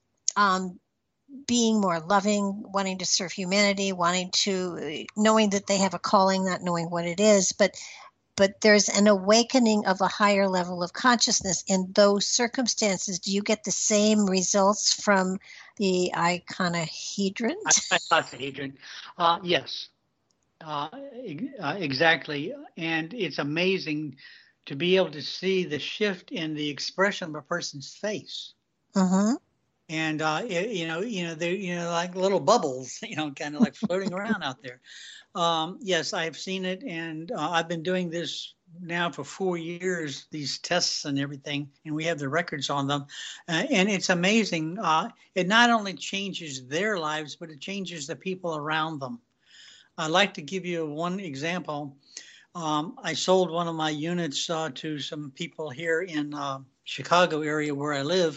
um, being more loving, wanting to serve humanity, wanting to knowing that they have a calling, not knowing what it is, but but there's an awakening of a higher level of consciousness in those circumstances. Do you get the same results from the iconahedron? I, I thought the Hadrian. Uh, yes, uh, uh, exactly. And it's amazing to be able to see the shift in the expression of a person's face. Mm-hmm. And uh, it, you know, you know, they're you know like little bubbles, you know, kind of like floating around out there. Um, yes, I've seen it, and uh, I've been doing this now for four years. These tests and everything, and we have the records on them, uh, and it's amazing. Uh, it not only changes their lives, but it changes the people around them. I'd like to give you one example. Um, I sold one of my units uh, to some people here in uh, Chicago area where I live,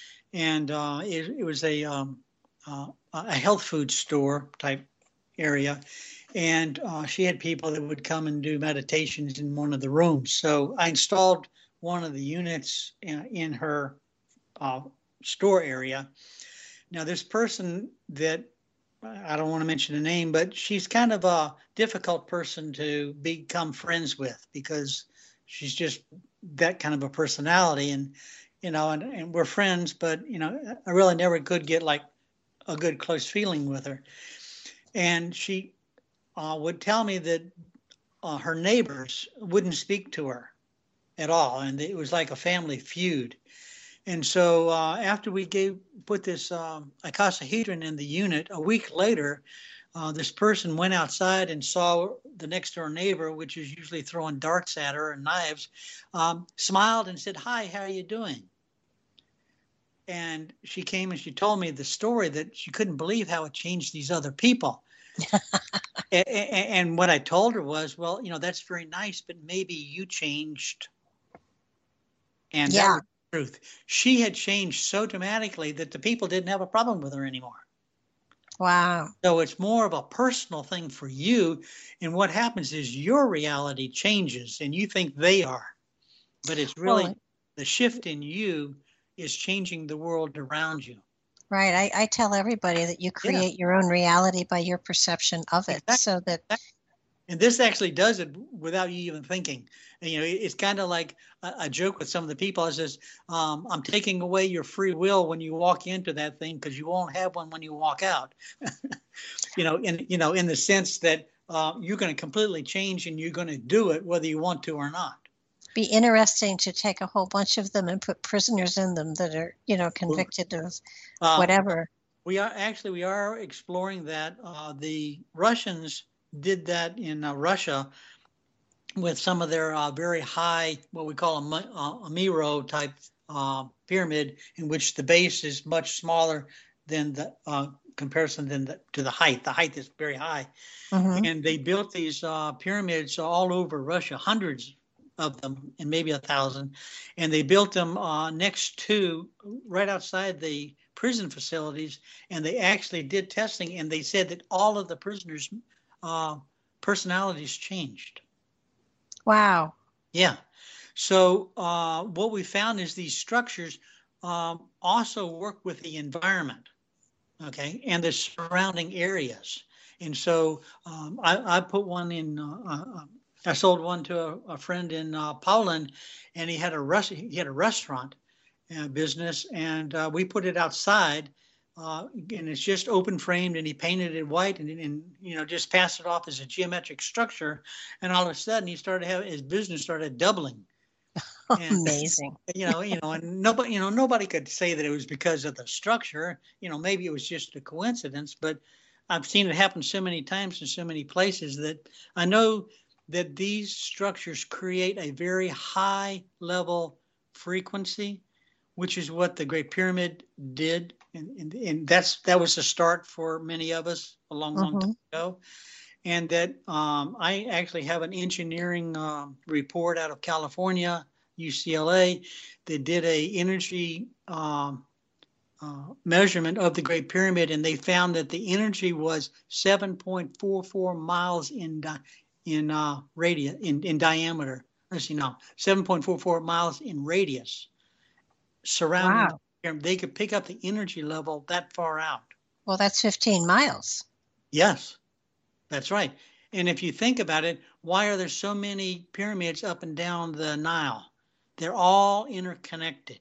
and uh, it, it was a um, uh, a health food store type area, and uh, she had people that would come and do meditations in one of the rooms. So I installed one of the units in, in her uh, store area. Now, this person that I don't want to mention the name, but she's kind of a difficult person to become friends with because she's just that kind of a personality. And, you know, and, and we're friends, but, you know, I really never could get like a good close feeling with her. And she uh, would tell me that uh, her neighbors wouldn't speak to her at all. And it was like a family feud. And so uh, after we gave put this um, icosahedron in the unit, a week later, uh, this person went outside and saw the next door neighbor, which is usually throwing darts at her and knives, um, smiled and said, "Hi, how are you doing?" And she came and she told me the story that she couldn't believe how it changed these other people. and, and what I told her was, well, you know, that's very nice, but maybe you changed. And that Yeah. was the truth. She had changed so dramatically that the people didn't have a problem with her anymore. Wow. So it's more of a personal thing for you. And what happens is your reality changes and you think they are. But it's really Well, the shift in you is changing the world around you. right. I, I tell everybody that you Yeah, create your own reality by your perception of it. exactly. So that exactly. And this actually does it without you even thinking. And, you know, it's kind of like a, a joke with some of the people. It says, um, I'm taking away your free will when you walk into that thing because you won't have one when you walk out. you know, in you know, in the sense that uh, you're going to completely change and you're going to do it whether you want to or not. Be interesting to take a whole bunch of them and put prisoners in them that are, you know, convicted of uh, whatever. We are actually we are exploring that. Uh, the Russians did that in uh, Russia with some of their uh, very high, what we call a, a Miro type uh, pyramid, in which the base is much smaller than the uh, comparison than the, to the height. The height is very high, mm-hmm. and they built these uh, pyramids all over Russia, hundreds of them, and maybe a thousand, and they built them uh, next to, right outside the prison facilities, and they actually did testing, and they said that all of the prisoners' uh, personalities changed. Wow. Yeah. So uh, what we found is these structures um, also work with the environment, okay, and the surrounding areas. And so um, I, I put one in, uh, uh, I sold one to a, a friend in uh, Poland, and he had a rest, he had a restaurant uh, business, and uh, we put it outside. Uh, and it's just open framed, and he painted it white, and, and you know just passed it off as a geometric structure. And all of a sudden, he started having his business started doubling. And, amazing. You know, you know, and nobody, you know, nobody could say that it was because of the structure. You know, maybe it was just a coincidence. But I've seen it happen so many times in so many places that I know that these structures create a very high level frequency, which is what the Great Pyramid did. And, and, and that's that was the start for many of us a long, long mm-hmm. time ago. And that um, I actually have an engineering um, report out of California, U C L A, that did a energy um, uh, measurement of the Great Pyramid, and they found that the energy was seven point four four miles in di- in uh, radius in, in diameter. Let's see now, seven point four four miles in radius surrounding. Wow. They could pick up the energy level that far out. Well, that's fifteen miles. Yes, that's right. And if you think about it, why are there so many pyramids up and down the Nile? They're all interconnected.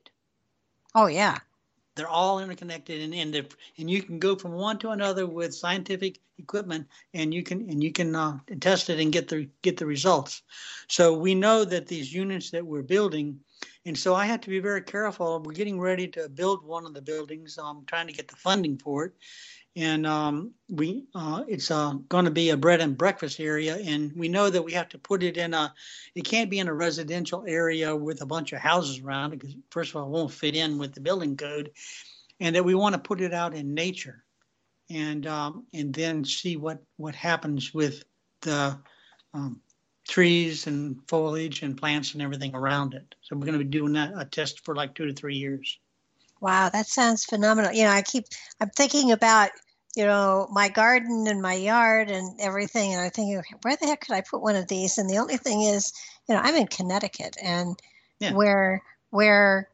Oh, yeah. They're all interconnected, and and, if, and you can go from one to another with scientific equipment, and you can and you can uh, test it and get the get the results. So we know that these units that we're building. And so I had to be very careful. We're getting ready to build one of the buildings. I'm trying to get the funding for it. And um, we uh, it's uh, going to be a bread and breakfast area. And we know that we have to put it in a, it can't be in a residential area with a bunch of houses around it, because first of all, it won't fit in with the building code. And that we want to put it out in nature, and um, and then see what, what happens with the um, trees and foliage and plants and everything around it. So we're going to be doing that a test for like two to three years. Wow, that sounds phenomenal. You know, I keep, I'm thinking about, you know, my garden and my yard and everything. And I'm thinking, where the heck could I put one of these? And the only thing is, you know, I'm in Connecticut, and yeah. where, where,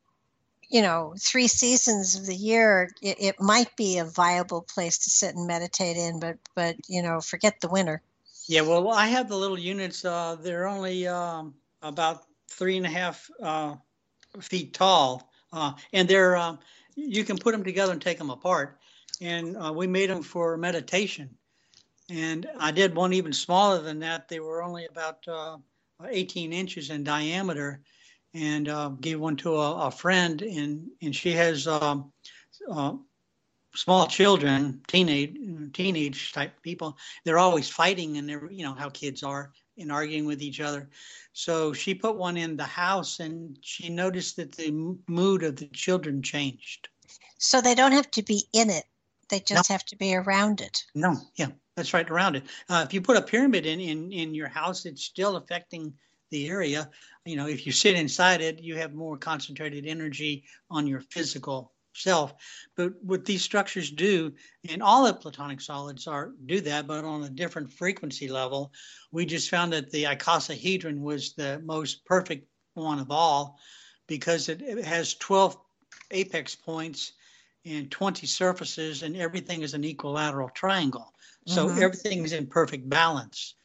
you know, three seasons of the year, it, it might be a viable place to sit and meditate in, but, but, you know, forget the winter. Yeah, well, I have the little units. Uh, they're only um, about three and a half uh, feet tall, uh, and they're uh, you can put them together and take them apart. And uh, we made them for meditation. And I did one even smaller than that. They were only about uh, eighteen inches in diameter, and uh, gave one to a, a friend, and and she has. Um, uh, small children, teenage teenage type people. They're always fighting, and they're, you know how kids are, and arguing with each other. So she put one in the house, and she noticed that the mood of the children changed. So they don't have to be in it. They just no. have to be around it. No, yeah, that's right, around it. Uh, if you put a pyramid in, in, in your house, it's still affecting the area. You know, if you sit inside it, you have more concentrated energy on your physical self. But what these structures do, and all the platonic solids are do that, but on a different frequency level. We just found that the icosahedron was the most perfect one of all, because it, it has twelve apex points and twenty surfaces, and everything is an equilateral triangle. So mm-hmm. everything is in perfect balance.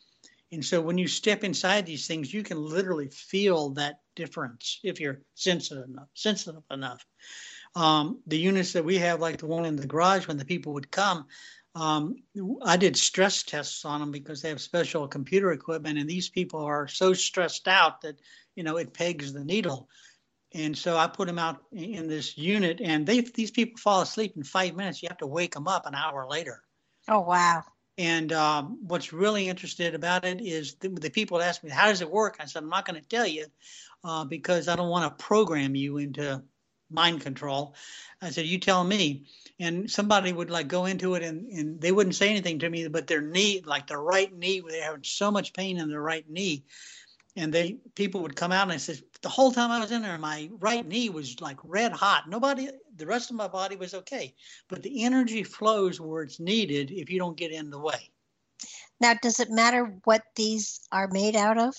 And so when you step inside these things, you can literally feel that difference if you're sensitive enough. Sensitive enough. Um, the units that we have, like the one in the garage, when the people would come, um, I did stress tests on them because they have special computer equipment, and these people are so stressed out that, you know, it pegs the needle. And so I put them out in this unit, and they these people fall asleep in five minutes. You have to wake them up an hour later. Oh, wow. And um, what's really interesting about it is the, the people ask me, how does it work? I said, I'm not going to tell you uh, because I don't want to program you into mind control. I said, you tell me. And somebody would like go into it and, and they wouldn't say anything to me, but their knee, like their right knee, they're having so much pain in their right knee. And they people would come out and I said, the whole time I was in there, my right knee was like red hot. Nobody, the rest of my body was okay. But the energy flows where it's needed if you don't get in the way. Now, does it matter what these are made out of?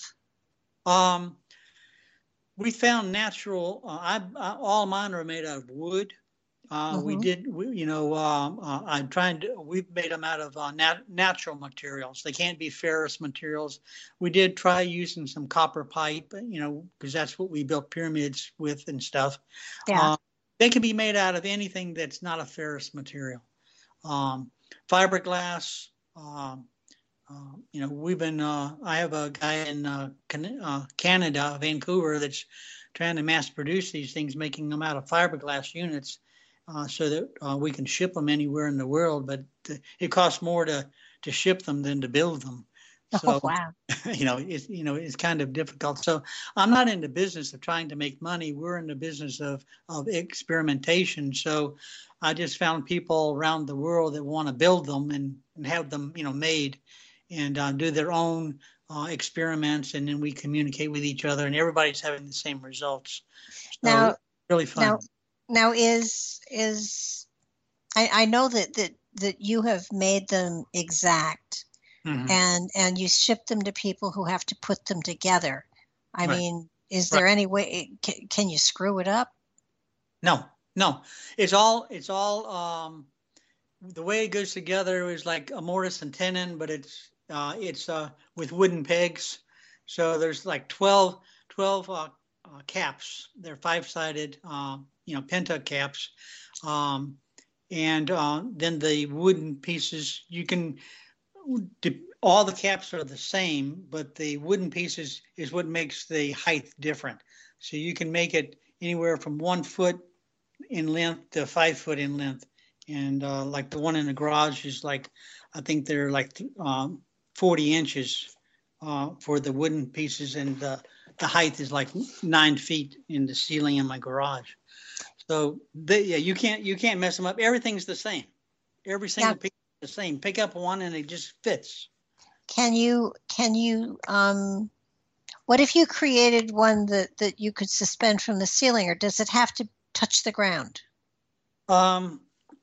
Um, we found natural, uh, I, I, all mine are made out of wood. Uh, mm-hmm. We did, we, you know, um, uh, I'm trying to, we've made them out of uh, nat- natural materials. They can't be ferrous materials. We did try using some copper pipe, you know, because that's what we built pyramids with and stuff. Yeah. Uh, they can be made out of anything that's not a ferrous material. Um, fiberglass, um, uh, you know, we've been, uh, I have a guy in uh, Can- uh, Canada, Vancouver, that's trying to mass produce these things, making them out of fiberglass units. Uh, so that uh, we can ship them anywhere in the world, but th- it costs more to, to ship them than to build them. So, oh, wow. you know, it's, you know, it's kind of difficult. So I'm not in the business of trying to make money. We're in the business of, of experimentation. So I just found people around the world that want to build them and, and have them, you know, made and uh, do their own uh, experiments. And then we communicate with each other and everybody's having the same results. So now, really fun. Now, Now is is I, I know that, that that you have made them exact mm-hmm. and and you ship them to people who have to put them together. I right. mean, is there right. any way can, can you screw it up? No, no. It's all it's all um, the way it goes together is like a mortise and tenon, but it's uh, it's uh, with wooden pegs. So there's like twelve, twelve uh, uh, caps. They're five-sided. Uh, you know, penta caps. Um, and uh, then the wooden pieces, you can, all the caps are the same, but the wooden pieces is what makes the height different. So you can make it anywhere from one foot in length to five foot in length. And uh, like the one in the garage is like, I think they're like um, forty inches uh, for the wooden pieces. And the, the height is like nine feet in the ceiling in my garage. So they, yeah, you can't you can't mess them up. Everything's the same. Every single yeah. piece is the same. Pick up one and it just fits. Can you can you um, what if you created one that, that you could suspend from the ceiling, or does it have to touch the ground? Um,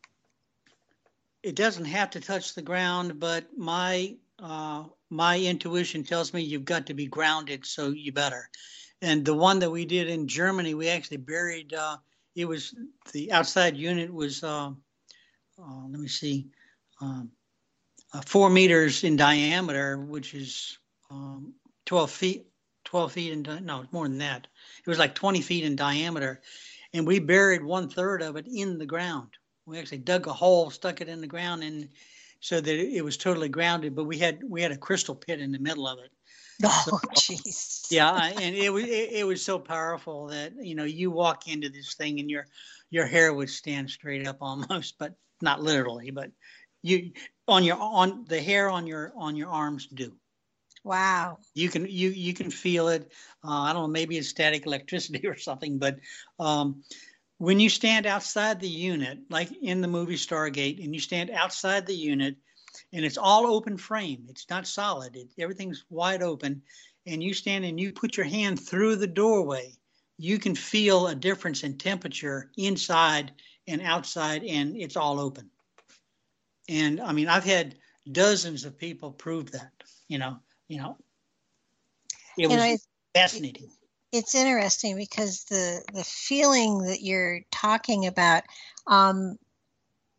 it doesn't have to touch the ground, but my uh, my intuition tells me you've got to be grounded, so you better. And the one that we did in Germany, we actually buried. Uh, It was the outside unit was, uh, uh, let me see, um, uh, four meters in diameter, which is um, twelve feet, twelve feet in, di- no, more than that. It was like twenty feet in diameter. And we buried one third of it in the ground. We actually dug a hole, stuck it in the ground, and so that it, it was totally grounded. But we had we had a crystal pit in the middle of it. Oh, jeez. Yeah, and it was it, it was so powerful that, you know, you walk into this thing and your your hair would stand straight up almost, but not literally, but you on your on the hair on your on your arms do. Wow. You can you you can feel it. Uh, I don't know, maybe it's static electricity or something, but um, when you stand outside the unit, like in the movie Stargate, and you stand outside the unit, and it's all open frame. It's not solid. It, everything's wide open. And you stand and you put your hand through the doorway. You can feel a difference in temperature inside and outside, and it's all open. And I mean, I've had dozens of people prove that, you know, you know, it was you know, it's, fascinating. It's interesting because the, the feeling that you're talking about, um,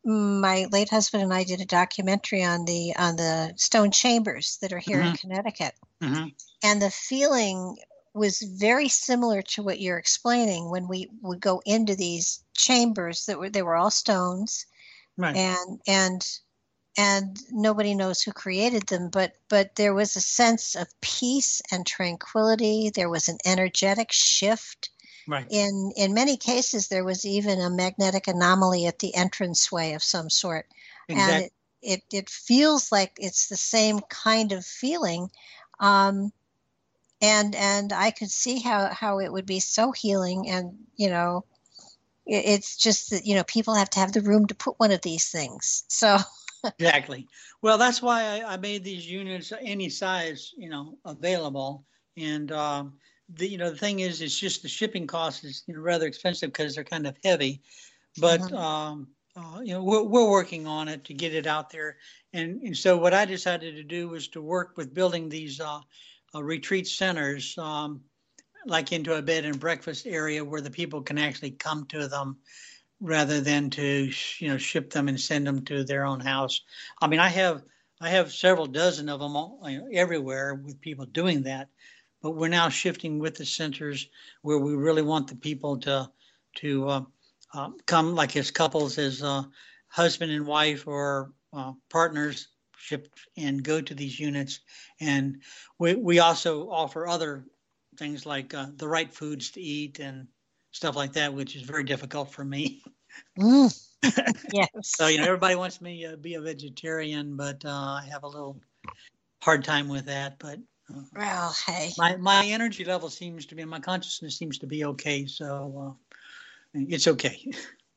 my late husband and I did a documentary on the on the stone chambers that are here Mm-hmm. in Connecticut. Mm-hmm. And the feeling was very similar to what you're explaining when we would go into these chambers that were they were all stones, Right. and and and nobody knows who created them, but but there was a sense of peace and tranquility. There was an energetic shift. Right. In in many cases, there was even a magnetic anomaly at the entranceway of some sort, Exactly. and it, it it feels like it's the same kind of feeling. Um, and and I could see how how it would be so healing, and you know it, it's just that you know people have to have the room to put one of these things. So Exactly. Well, that's why I, I made these units any size, you know, available. And um, the you know the thing is, it's just the shipping cost is you know rather expensive because they're kind of heavy. But Mhm. um, uh, you know we're we're working on it to get it out there. And and so what I decided to do was to work with building these uh, uh, retreat centers, um, like into a bed and breakfast area where the people can actually come to them rather than to you know ship them and send them to their own house. I mean, I have I have several dozen of them all, you know, everywhere with people doing that, but we're now shifting with the centers where we really want the people to to uh, uh, come like as couples, as uh, husband and wife or uh, partners, ship and go to these units. And we we also offer other things like uh, the right foods to eat and stuff like that, which is very difficult for me. Mm, So, yes. you know, everybody wants me to be a vegetarian, but uh, I have a little hard time with that. But uh, Well, hey. my my energy level seems to be, my consciousness seems to be okay. So uh, it's okay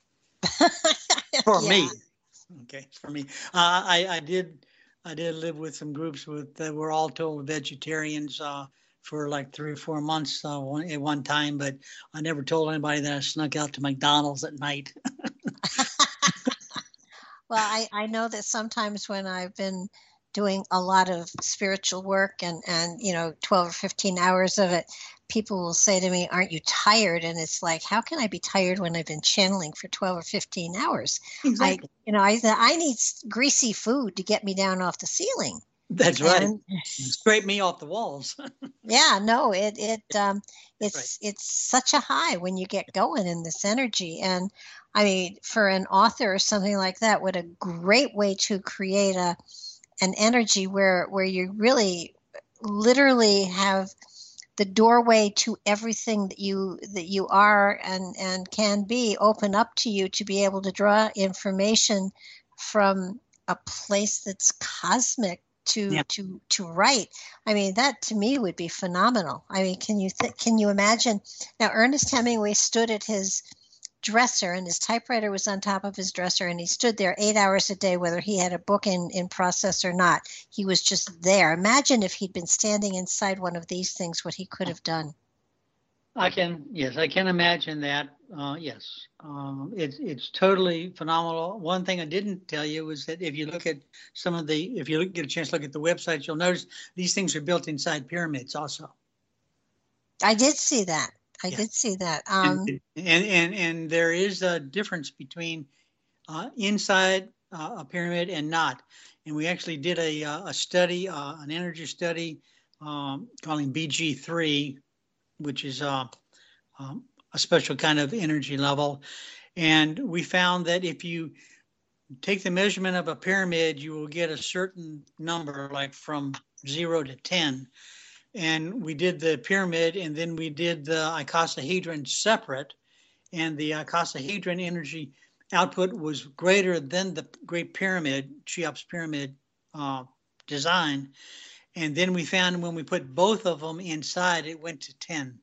for Yeah. me. Okay, for me. Uh, I I did I did live with some groups with that were all total vegetarians uh, for like three or four months uh, one, at one time, but I never told anybody that I snuck out to McDonald's at night. Well, I, I know that sometimes when I've been doing a lot of spiritual work and, and, you know, twelve or fifteen hours of it, people will say to me, aren't you tired? And it's like, how can I be tired when I've been channeling for twelve or fifteen hours? I, Exactly. you know, I, I need greasy food to get me down off the ceiling. That's right. And Scrape me off the walls. yeah, no, it it um Right. it's it's such a high when you get going in this energy. And I mean, for an author or something like that, what a great way to create a an energy where where you really literally have the doorway to everything that you that you are and and can be open up to you to be able to draw information from a place that's cosmic to Yeah. to to write. I mean, that to me would be phenomenal. I mean, can you th- can you imagine? Now, Ernest Hemingway stood at his dresser and his typewriter was on top of his dresser, and he stood there eight hours a day whether he had a book in in process or not. He was just there. Imagine if he'd been standing inside one of these things, what he could have done. I can, yes, I can imagine that. Uh, yes, um, it's it's totally phenomenal. One thing I didn't tell you was that if you look at some of the, if you look, get a chance to look at the websites, you'll notice these things are built inside pyramids also. I did see that. I Yeah, did see that. and Um, and and and there is a difference between uh, inside uh, a pyramid and not. And we actually did a uh, a study, uh, an energy study, um, calling B G three, which is uh, um, a special kind of energy level. And we found that if you take the measurement of a pyramid, you will get a certain number, like from zero to ten. And we did the pyramid, and then we did the icosahedron separate. And the icosahedron energy output was greater than the Great Pyramid, Cheops Pyramid uh, design. And then we found when we put both of them inside, it went to ten.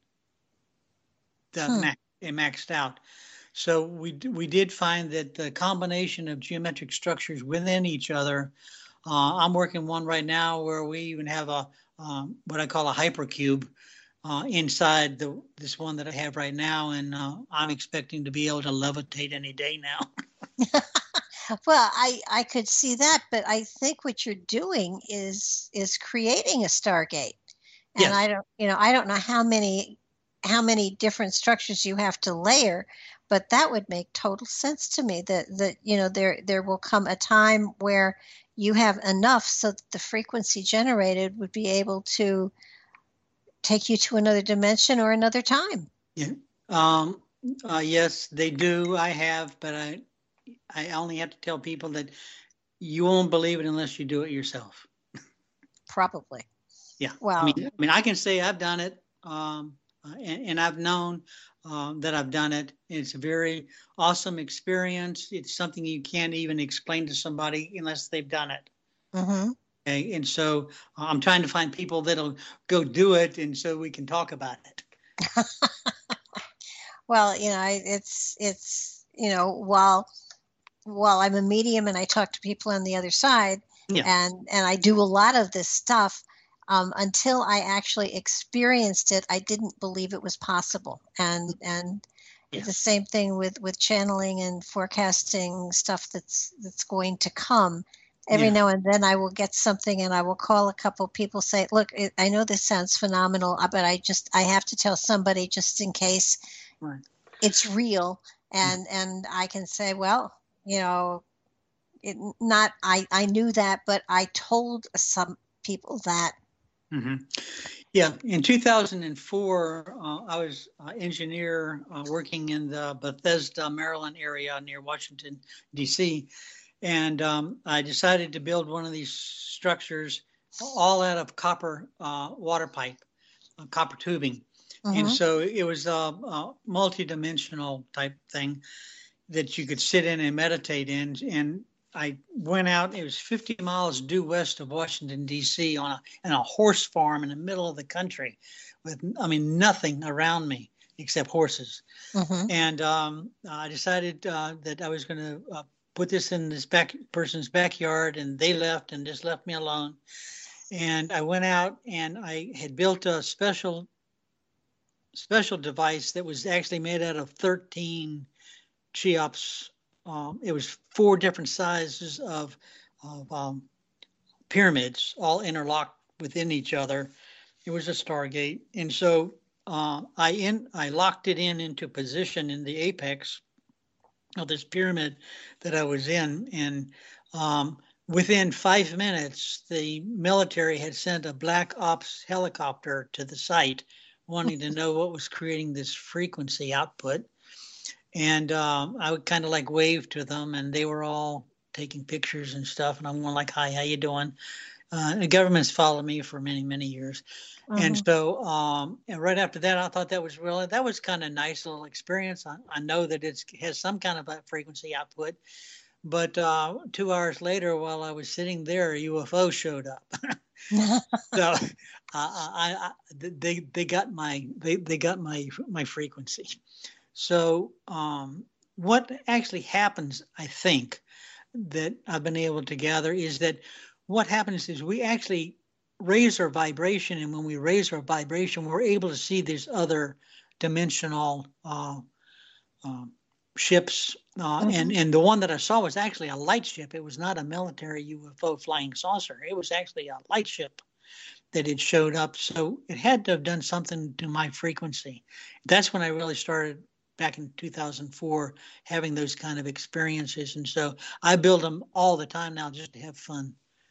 The hmm. max, it maxed out. So we we did find that the combination of geometric structures within each other. Uh, I'm working one right now where we even have a um, what I call a hypercube uh, inside the this one that I have right now, and uh, I'm expecting to be able to levitate any day now. Well, I I could see that, but I think what you're doing is is creating a Stargate. And I Yes. don't, you know, I don't know how many how many different structures you have to layer, but that would make total sense to me that, that, you know, there, there will come a time where you have enough so that the frequency generated would be able to take you to another dimension or another time. Yeah. Um, uh, yes, they do. I have, but I, I only have to tell people that you won't believe it unless you do it yourself. Probably. Yeah. Well, I mean, I mean, I can say I've done it, um, uh, and, and I've known um, that I've done it. It's a very awesome experience. It's something you can't even explain to somebody unless they've done it. mm-hmm. Okay. And so uh, I'm trying to find people that'll go do it, and so we can talk about it. Well, you know, I, it's, it's, you know, while, while I'm a medium and I talk to people on the other side, Yeah. and, and I do a lot of this stuff, um, until I actually experienced it, I didn't believe it was possible. And, and Yeah. the same thing with, with channeling and forecasting stuff that's, that's going to come. Every Yeah. now and then I will get something and I will call a couple people, say, look, it, I know this sounds phenomenal, but I just, I have to tell somebody just in case Right. it's real. And, mm-hmm. and I can say, well, you know, it not, I, I knew that, but I told some people that. Mm-hmm. Yeah. In two thousand four, uh, I was uh, engineer uh, working in the Bethesda, Maryland area near Washington, D C. And um, I decided to build one of these structures all out of copper uh, water pipe, uh, copper tubing. Mm-hmm. And so it was a, a multi-dimensional type thing that you could sit in and meditate in. And I went out, it was fifty miles due west of Washington, D C on a, in a horse farm in the middle of the country with, I mean, nothing around me except horses. Mm-hmm. And um, I decided uh, that I was going to uh, put this in this back person's backyard, and they left and just left me alone. And I went out and I had built a special special device that was actually made out of thirteen Cheops. Um, it was four different sizes of, of um, pyramids, all interlocked within each other. It was a Stargate. And so uh, I in I locked it in into position in the apex of this pyramid that I was in. And um, within five minutes, the military had sent a black ops helicopter to the site wanting to know what was creating this frequency output. And um, I would kind of like wave to them, and they were all taking pictures and stuff. And I'm going like, hi, how you doing? Uh, the government's followed me for many, many years. Uh-huh. And so um, and right after that, I thought that was really, that was kind of a nice little experience. I, I know that it has some kind of a frequency output. But uh, two hours later, while I was sitting there, a U F O showed up. So uh, I, I, they they got my they, they got my my frequency. So um, what actually happens, I think, that I've been able to gather is that what happens is we actually raise our vibration, and when we raise our vibration, we're able to see these other dimensional uh, uh, ships. Uh, mm-hmm. and, and the one that I saw was actually a light ship. It was not a military U F O flying saucer. It was actually a light ship that had showed up. So it had to have done something to my frequency. That's when I really started back in two thousand four, having those kind of experiences. And so I build them all the time now just to have fun.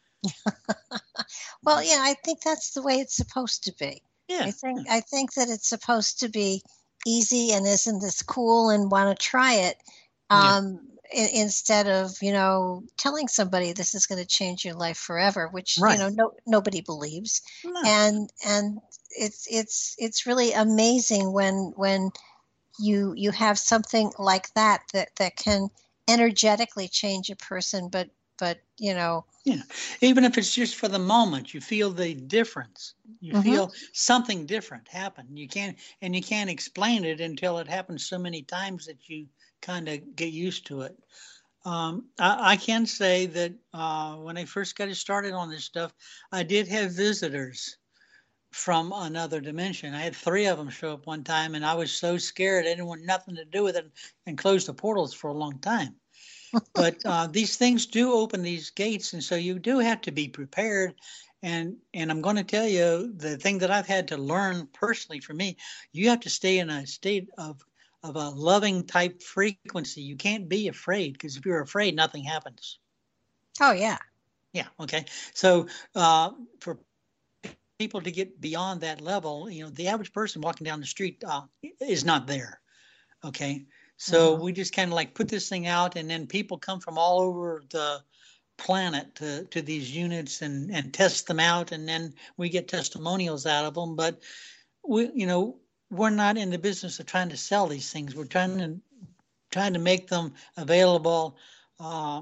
Well, yeah, I think that's the way it's supposed to be. Yeah. I think, I think that it's supposed to be easy and isn't this cool and want to try it. Um, yeah. I- instead of, you know, telling somebody this is going to change your life forever, which, right. you know, no, nobody believes. No. And, and it's, it's, it's really amazing when, when, you you have something like that that that can energetically change a person, but but you know, yeah, even if it's just for the moment, you feel the difference. You mm-hmm. feel something different happen. You can't and you can't explain it until it happens so many times that you kind of get used to it. Um, I, I can say that uh, when I first got started on this stuff, I did have visitors from another dimension. I had three of them show up one time, and I was so scared I didn't want nothing to do with it and closed the portals for a long time. But uh, these things do open these gates, and so you do have to be prepared. And and I'm going to tell you the thing that I've had to learn personally for me, you have to stay in a state of of a loving type frequency. You can't be afraid, because if you're afraid, nothing happens. Oh, yeah. Yeah. Okay. So uh, for people to get beyond that level, you know, the average person walking down the street uh, is not there. Okay. So mm-hmm. we just kind of like put this thing out, and then people come from all over the planet to, to these units and, and test them out. And then we get testimonials out of them. But we, you know, we're not in the business of trying to sell these things. We're trying to, trying to make them available uh,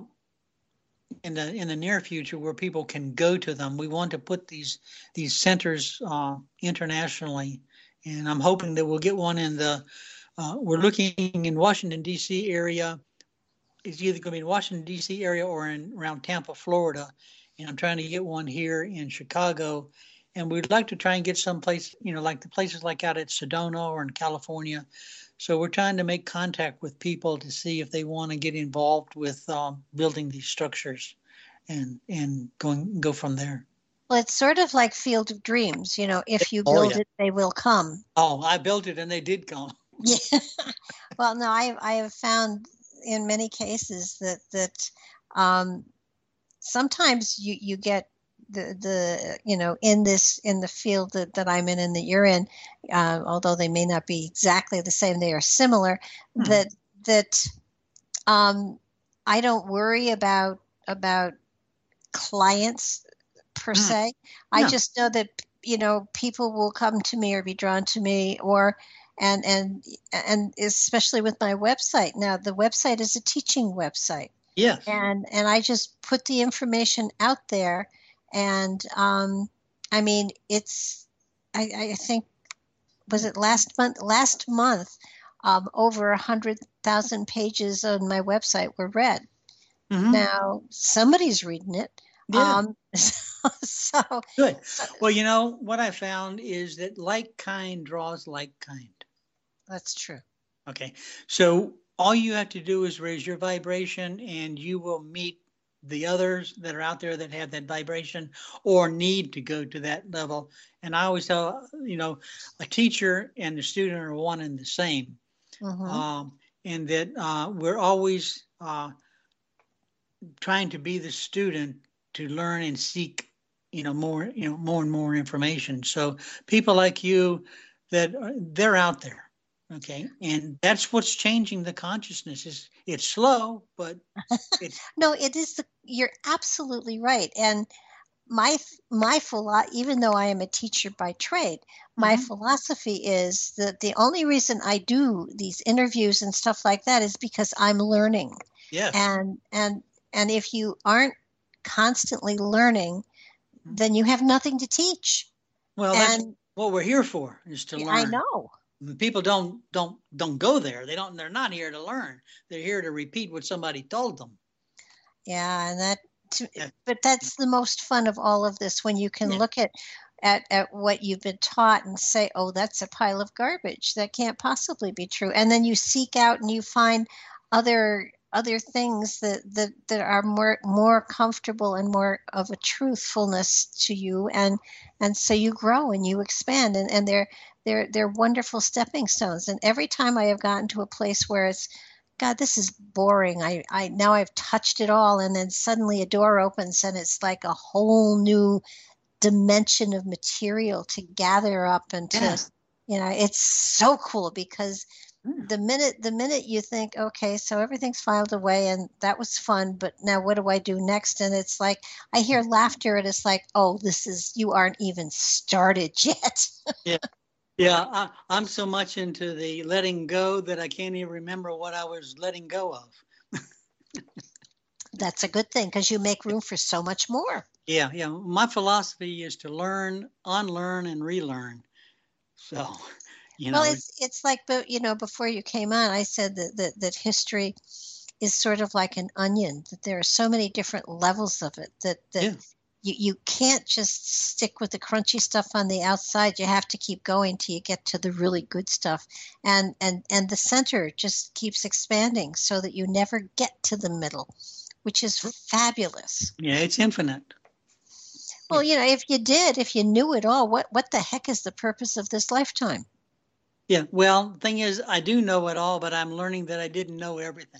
in the in the near future where people can go to them. We want to put these these centers uh, internationally, and I'm hoping that we'll get one in the. Uh, we're looking in Washington D C area. It's either going to be in Washington D C area or in around Tampa, Florida, and I'm trying to get one here in Chicago. And we'd like to try and get someplace, you know, like the places like out at Sedona or in California. So we're trying to make contact with people to see if they want to get involved with um, building these structures, and and going go from there. Well, it's sort of like Field of Dreams. You know, if you build oh, yeah. it, they will come. Oh, I built it and they did come. Yeah. Well, no, I I have found in many cases that that um, sometimes you you get the the you know in this in the field that, that I'm in and that you're in, uh, although they may not be exactly the same, they are similar. Hmm. That that um, I don't worry about about clients per hmm. se. No. I just know that you know people will come to me or be drawn to me, or and and and especially with my website. Now the website is a teaching website. Yes. And and I just put the information out there. And um, I mean, it's, I, I think, was it last month? Last month, um, over a hundred thousand pages on my website were read. Mm-hmm. Now somebody's reading it. Yeah. Um, so, so good. Well, you know what I found is that like kind draws like kind. That's true. Okay, so all you have to do is raise your vibration, and you will meet the others that are out there that have that vibration or need to go to that level. And I always tell, you know, a teacher and the student are one and the same. Mm-hmm. Um, and that uh, we're always uh, trying to be the student to learn and seek, you know, more, you know, more and more information. So people like you that are, they're out there. Okay. And that's what's changing the consciousness. Is it's slow, but it's no, it is the, you're absolutely right. And my, my philo- even though I am a teacher by trade, my mm-hmm. philosophy is that the only reason I do these interviews and stuff like that is because I'm learning. Yes. And, and, and if you aren't constantly learning, mm-hmm. then you have nothing to teach. Well, and, that's what we're here for, is to learn. I know. People don't don't don't go there. They don't. They're not here to learn. They're here to repeat what somebody told them. Yeah, and that. Yeah. But that's the most fun of all of this, when you can yeah. look at, at at what you've been taught and say, "Oh, that's a pile of garbage. That can't possibly be true." And then you seek out and you find other other things that that, that are more more comfortable and more of a truthfulness to you, and and so you grow and you expand, and and they're. They're they're wonderful stepping stones. And every time I have gotten to a place where it's, God, this is boring. I, I now I've touched it all, and then suddenly a door opens and it's like a whole new dimension of material to gather up and to, yeah. you know, it's so cool, because mm. the minute the minute you think, okay, so everything's filed away and that was fun, but now what do I do next? And it's like I hear laughter and it's like, oh, this is, you aren't even started yet. Yeah. Yeah, I, I'm so much into the letting go that I can't even remember what I was letting go of. That's a good thing, because you make room for so much more. Yeah, yeah. My philosophy is to learn, unlearn, and relearn. So, you know. Well, it's it's like, but you know, before you came on, I said that that, that history is sort of like an onion. That there are so many different levels of it. That that. Yeah. You, you can't just stick with the crunchy stuff on the outside. You have to keep going till you get to the really good stuff. And, and, and the center just keeps expanding so that you never get to the middle, which is fabulous. Yeah, it's infinite. Well, you know, if you did, if you knew it all, what, what the heck is the purpose of this lifetime? Yeah. Well, the thing is, I do know it all, but I'm learning that I didn't know everything.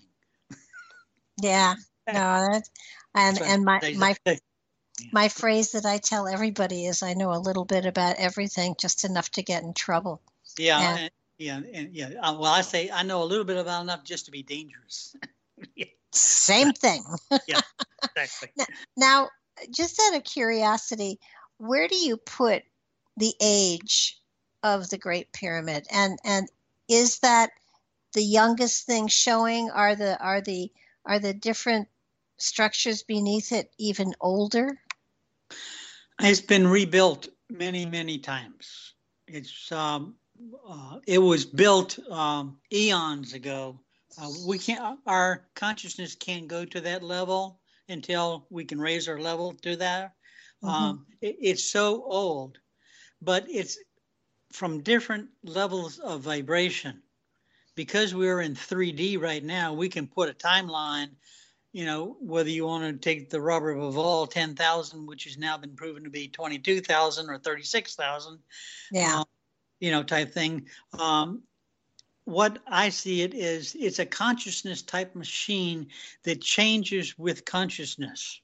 Yeah, no, that, and That's what and my they my say. Yeah. my phrase that I tell everybody is I know a little bit about everything, just enough to get in trouble. Yeah. And And, yeah. And yeah. Uh, well, I say I know a little bit about enough just to be dangerous. Yeah. same thing. Yeah. Exactly. N- Now, just out of curiosity, where do you put the age of the Great Pyramid? And and is that the youngest thing showing? Are the are the are the different structures beneath it even older? It's been rebuilt many, many times. It's um, uh, it was built um, eons ago. Uh, we can't. Our consciousness can't go to that level until we can raise our level to that. Hmm. Um, it, it's so old, but it's from different levels of vibration. Because we're in three D right now, we can put a timeline, you know, whether you want to take the Robert Bauval ten thousand, which has now been proven to be twenty-two thousand or thirty-six thousand, Yeah. uh, you know, type thing. Um, what I see it is it's a consciousness type machine that changes with consciousness.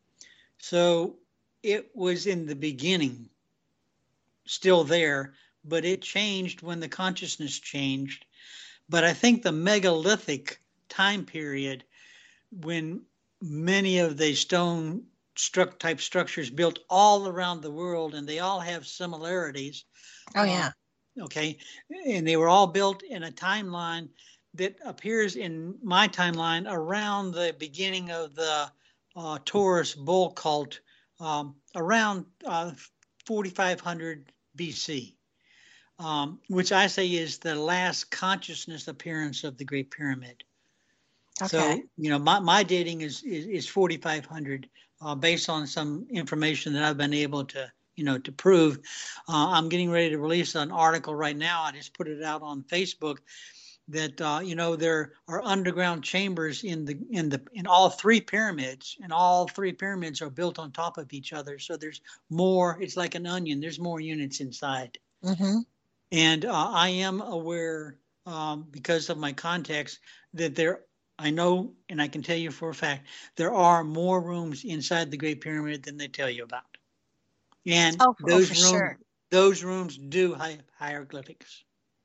So it was in the beginning still there, but it changed when the consciousness changed. But I think the megalithic time period when many of the stone struck type structures built all around the world and they all have similarities. Oh Uh, yeah. okay. And they were all built in a timeline that appears in my timeline around the beginning of the uh, Taurus bull cult, um, around uh, forty-five hundred B C. Um, which I say is the last consciousness appearance of the Great Pyramid. Okay. So, you know, my, my dating is, is, is forty-five hundred uh, based on some information that I've been able to, you know, to prove. Uh, I'm getting ready to release an article right now. I just put it out on Facebook that, uh, you know, there are underground chambers in the, in the, in all three pyramids, and all three pyramids are built on top of each other. So there's more, it's like an onion. There's more units inside. Hmm. And uh, I am aware, um, because of my contacts, that there, I know, and I can tell you for a fact, there are more rooms inside the Great Pyramid than they tell you about. And Oh, oh, those for rooms, sure. those rooms do hi- hieroglyphics.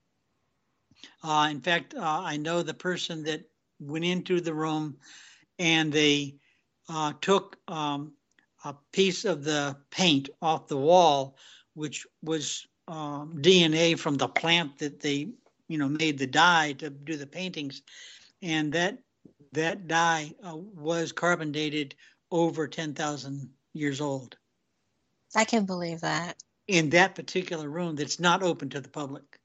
Uh, in fact, uh, I know the person that went into the room and they uh, took um, a piece of the paint off the wall, which was um, D N A from the plant that they, you know, made the dye to do the paintings, and that that dye uh, was carbon dated over ten thousand years old I can believe that. in that particular room that's not open to the public.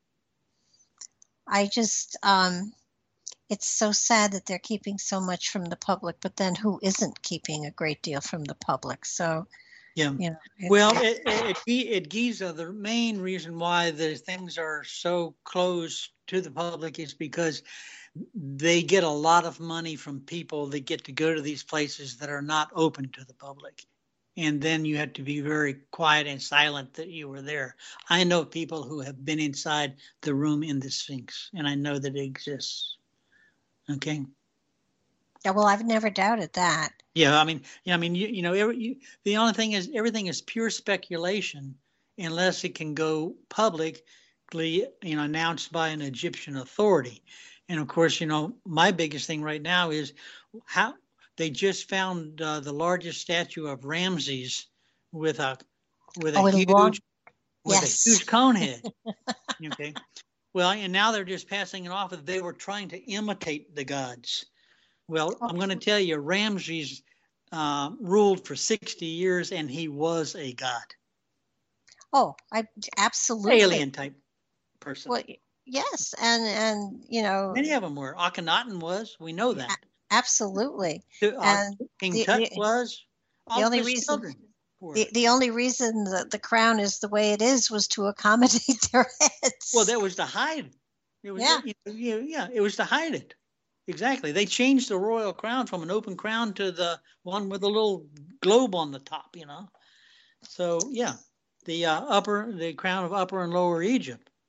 I just, um, it's so sad that they're keeping so much from the public, but then who isn't keeping a great deal from the public? So, Yeah. you know, it's, Well, it's at, at, at Giza, the main reason why the things are so closed to the public is because they get a lot of money from people that get to go to these places that are not open to the public. And then you have to be very quiet and silent that you were there. I know people who have been inside the room in the Sphinx, and I know that it exists. Okay. yeah, well, I've never doubted that. Yeah, I mean, yeah, I mean, you, you know, every, you, the only thing is everything is pure speculation unless it can go publicly, you know, announced by an Egyptian authority. And of course, you know, my biggest thing right now is how they just found uh, the largest statue of Ramses with a with a Oh, in long, huge with a yes. huge cone head. Okay. Well, and now they're just passing it off that they were trying to imitate the gods. Well, Oh, I'm going to tell you, Ramses uh, ruled for sixty years, and he was a god, oh, I absolutely. alien type person. Well, yes, and and you know, Many of them were. Akhenaten was. We know a- that. absolutely. Uh, And King the Tut the was. the All of only his reason children were. the, the only reason that the crown is the way it is was to accommodate their Well, heads. that was to hide. It was, Yeah. you know, yeah, it was to hide it. Exactly. They changed the royal crown from an open crown to the one with a little globe on the top. You know. So yeah, the uh, upper, the crown of Upper and Lower Egypt.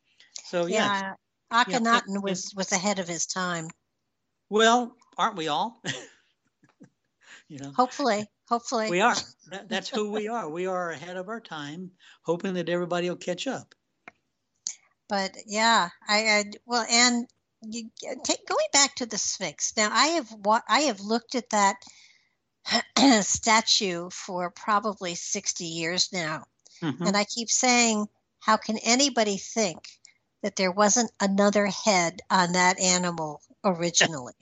So yes, Yeah, yeah. And, Akhenaten and, was was ahead of his time. well, aren't we all? you know, Hopefully, hopefully. we are. That, that's who we are. We are ahead of our time, hoping that everybody will catch up. But yeah, I, I well, and you, take, going back to the Sphinx. Now, I have wa- I have looked at that statue for probably sixty years now, Mm-hmm. and I keep saying, how can anybody think that there wasn't another head on that animal originally?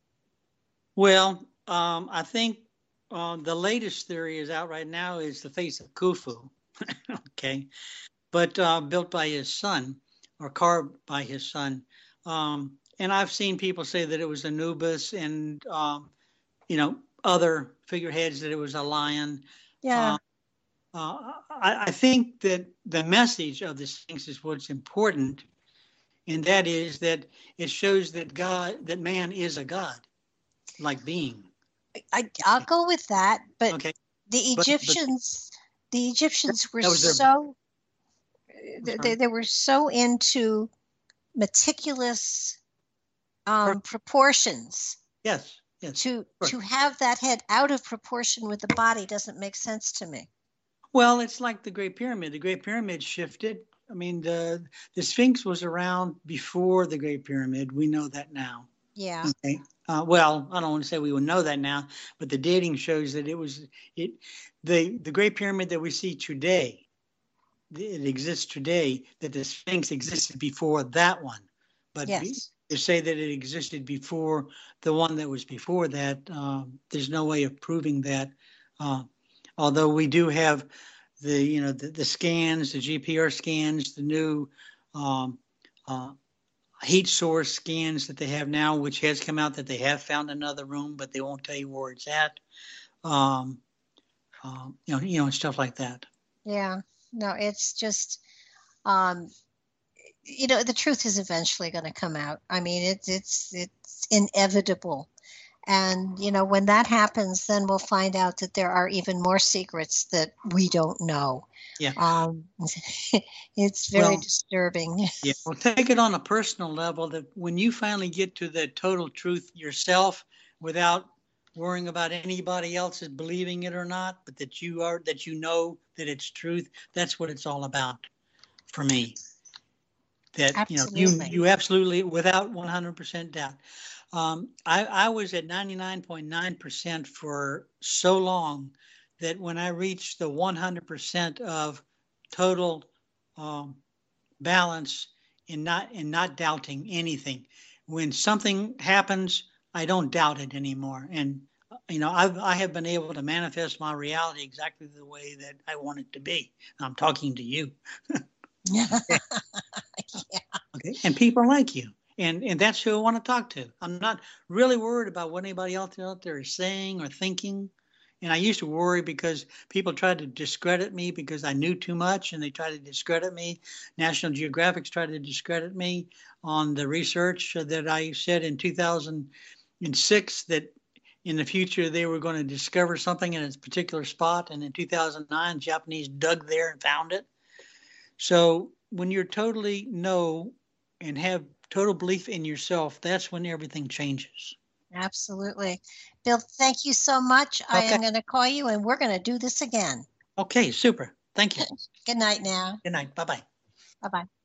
Well, um, I think uh, the latest theory is out right now is the face of Khufu. Okay, but uh, built by his son or carved by his son. Um, and I've seen people say that it was Anubis and, um, you know, other figureheads that it was a lion. Yeah. Uh, uh, I, I think that the message of the Sphinx is what's important, and that is that it shows that God, that man is a God, like being. I, I'll go with that, but Okay, the but, but Egyptians, the Egyptians were that was their. so I'm they, sorry. they were so into meticulous um, Perfect. proportions. Yes, yes. To Perfect. to have that head out of proportion with the body doesn't make sense to me. Well, it's like the Great Pyramid. The Great Pyramid shifted. I mean, the the Sphinx was around before the Great Pyramid. We know that now. Yeah. Okay. Uh, well, I don't want to say we would know that now, but the dating shows that it was it. The the Great Pyramid that we see today, it exists today. That the Sphinx existed before that one, but Yes. be, to say that it existed before the one that was before that, uh, there's no way of proving that. Uh, although we do have the you know the, the scans, the G P R scans, the new um, uh, heat source scans that they have now, which has come out that they have found another room, but they won't tell you where it's at. Um, um, you know, you know, stuff like that. Yeah. No, it's just, um, you know, the truth is eventually going to come out. I mean, it's it's it's inevitable. And, you know, when that happens, then we'll find out that there are even more secrets that we don't know. Yeah. Um, it's very well, disturbing. Yeah. Well, take it on a personal level that when you finally get to the total truth yourself without worrying about anybody else's believing it or not, but that you are, that you know that it's truth, that's what it's all about for me. That, Absolutely. you know, you, you absolutely, without one hundred percent doubt. Um, I, I was at ninety-nine point nine percent for so long that when I reached the one hundred percent of total um, balance and not and not doubting anything, when something happens, I don't doubt it anymore. And you know, I've, I have been able to manifest my reality exactly the way that I want it to be. I'm talking to you. Yeah. Okay. And people like you. And and that's who I want to talk to. I'm not really worried about what anybody else out there is saying or thinking. And I used to worry because people tried to discredit me because I knew too much, and they tried to discredit me. National Geographic's tried to discredit me on the research that I said in two thousand six that in the future they were going to discover something in a particular spot. And in two thousand nine, Japanese dug there and found it. So when you're totally know and have total belief in yourself, that's when everything changes. Absolutely. Bill, thank you so much. I Okay. am going to call you and we're going to do this again. Okay, super. Thank you. Good night now. Good night. Bye-bye. Bye-bye.